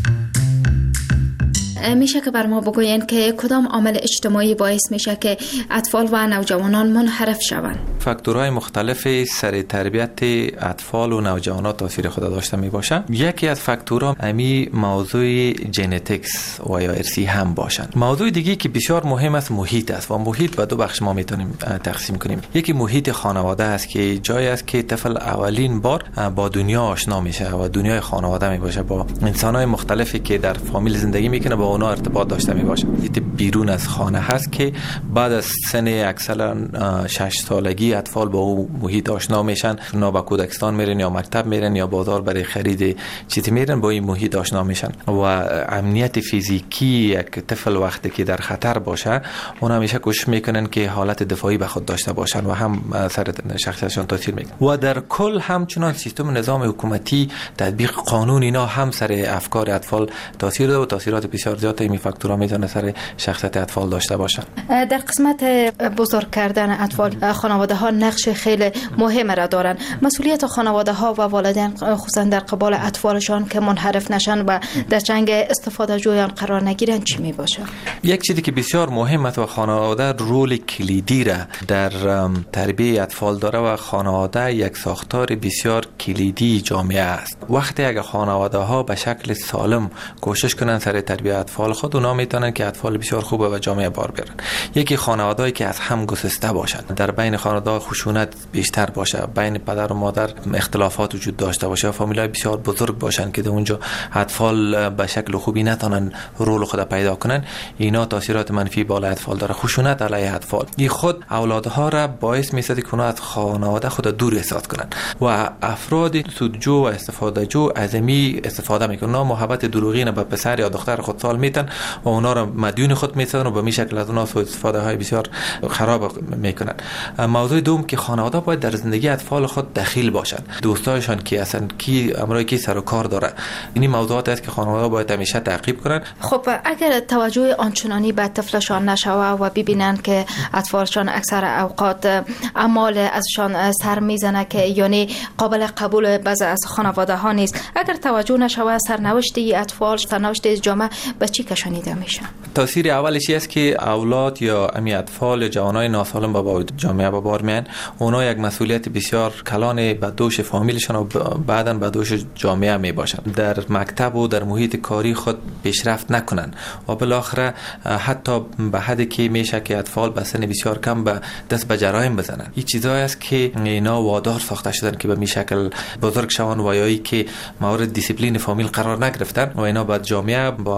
میشه که بر ما بگوین که کدام عامل اجتماعی باعث میشه که اطفال و نوجوانان منحرف شوند؟ فاکتورهای مختلف سر تربیت اطفال و نوجوانان تاثیر خود داشته می باشه. یکی از فاکتورها امی موضوع ژنتیکس و یا ارثی هم باشند. موضوع دیگه که بسیار مهم است محیط است و محیط به دو بخش ما میتونیم تقسیم کنیم. یکی محیط خانواده است که جایی است که طفل اولین بار با دنیا آشنا میشه و دنیای خانواده می باشه، با انسان‌های مختلفی که در فامیل زندگی میکنه با اونا ارتباط داشته می باشه. بیرون از خانه هست که بعد از سن اکثرا 6 سالگی اطفال با او محیط آشنا میشن، اونا به کودکستان میرن یا مکتب میرن یا بازار برای خرید چیزی میرن، با این محیط آشنا میشن و امنیت فیزیکی یک طفل وقتی که در خطر باشه اونا همیشه کوشش میکنن که حالت دفاعی به خود داشته باشن و هم سر شخصیتشون تاثیر میکنه و در کل همچنان سیستم نظام حکومتی، تطبیق قانون، اینا هم سر افکار اطفال تاثیر داره و تاثیرات بسیار زیاد این فاکتورها میتونه سر شخصیت اطفال داشته باشن. در قسمت بزرگ کردن اطفال خانواده ها نقش خیلی مهم را دارن. مسئولیت خانواده ها و والدین خصوصا در قبال اطفالشان که منحرف نشن و در جنگ استفاده جویان قرار نگیرن چی می باشه؟ یک چیزی که بسیار مهم است و خانواده رول کلیدی را در تربیت اطفال داره و خانواده یک ساختار بسیار کلیدی جامعه است. وقتی اگر خانواده ها به شکل سالم کوشش کنن سر تربیت اطفال خود، اونا میتونن که اطفال بسیار خوبه و جامعه بار بیارن. یکی خانواده‌ای که از هم گسسته باشن، در بین خانواده خشونت بیشتر باشه، بین پدر و مادر اختلافات وجود داشته باشه، فامیلای بسیار بزرگ باشن که در اونجا اطفال به شکل خوبی نتونن رول خود پیدا کنن، اینا تاثیرات منفی بالای اطفال داره. خشونت علیه اطفال این خود اولادها را باعث میسازه که اونا از خانواده خود دور احساس کنن و افراد سودجو و استفاده جو از می استفاده میکنن. اونا محبت دروغین به پسر یا دختر خود سال میتن و اونا را مدیون خود میسازن و به می شکل از اونا سوء استفاده های بسیار خراب میکنن. موضوع دوم که خانواده باید در زندگی اطفال خود دخیل باشن، دوستایشان که اصلا کی امرای کی سر و کار داره، این موضوعات است که خانواده باید همیشه تعقیب کنن. خب اگر توجه آنچنانی به طفلشان نشوه و ببینن که اطفالشان اکثر اوقات اعمال ازشان سر میزنه که یعنی قابل قبول بعضی از خانواده ها نیست، اگر توجه نشوه سرنوشت اطفال، سرنوشت جامعه به چی کشانیده میشه؟ تاثیر اولش است که اولاد یا امی اطفال یا جوانای ناسالم به جامعه به بار میان، اونا یک مسئولیت بسیار کلان به دوش فامیلشان و بعداً به دوش جامعه می باشن. در مکتب و در محیط کاری خود پیشرفت نکنن و بالاخره حتی به حدی که میشه که اطفال به سن بسیار کم به دست به جرایم بزنن. این چیزایی است که اینا وادار ساخته شدن که به می شکل بزرگ شون و یا ای که مورد دیسیپلین فامیل قرار نگرفتن و اینا بعد جامعه با افراد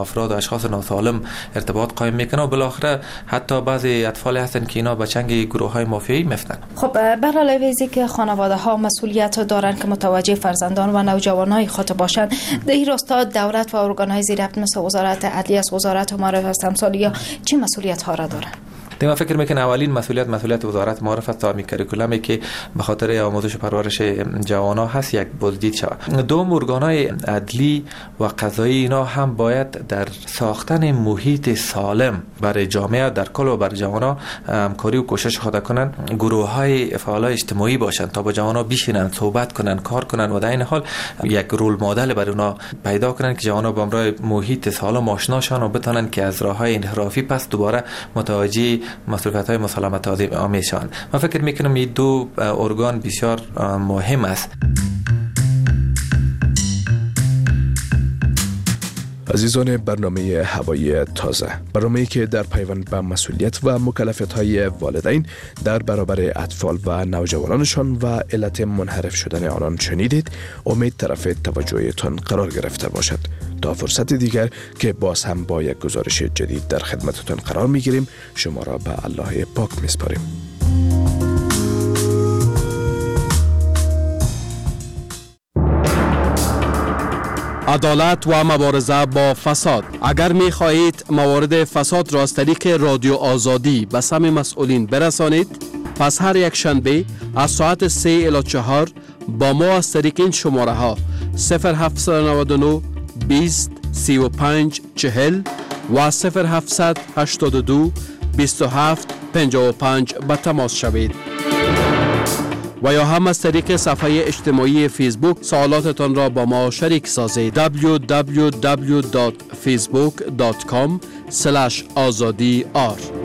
اشخاص ناسالم ارتباط قائم میکنه و بالاخره حتی بعضی اطفال هستن که اینا به چنگ گروه‌های مافیایی میفتن. خب بر علاوه که خانواده ها مسئولیت دارن که متوجه فرزندان و نوجوانای خود باشند، در این راستا دولت و ارگان‌های زیر ربط مثل وزارت عدلیه، وزارت معارف امثال یا چه مسئولیت ها را دارن؟ من فکر میکنم اولین مسئولیت وزارت معارف است تا کریکولمی که به خاطر آموزش و پرورش جوانان هست یک بازدید شود. دوم ارگان‌های عدلی و قضایی اینا هم باید در ساختن محیط سالم برای جامعه در کل و برای جوانان همکاری و کوشش خود کنن. گروه‌های فعالای اجتماعی باشن تا با جوانان بشینن، صحبت کنن، کار کنن و در این حال یک رول مدل برای اونا پیدا کنن که جوانان با امرای محیط سالم آشنا شون و بتونن که از راه‌های انحرافی پس دوباره متوجه مسئولیت‌های مسالمت آمیز شوند. من فکر میکنم این دو ارگان بسیار مهم است. عزیزان برنامه هوای تازه، برنامه‌ای که در پیوند به مسئولیت و مکلفیت‌های والدین در برابر اطفال و نوجوانانشان و علت منحرف شدن آنان شنیدید، امید طرف توجهتان قرار گرفته باشد. تا فرصت دیگر که باز هم با یک گزارش جدید در خدمتتان قرار می‌گیریم، شما را به الله پاک می‌سپاریم. عدالت و مبارزه با فساد. اگر می خواهید موارد فساد را از طریق رادیو آزادی به سمع مسئولین برسانید، پس هر یک شنبه از ساعت 3 الی 4 با ما از طریق این شماره ها 0799 20 35 40 و 0782 27 55 به تماس شوید. و یا هم از طریق صفحه اجتماعی فیسبوک سوالاتتان را با ما شریک سازید. www.facebook.com/azadi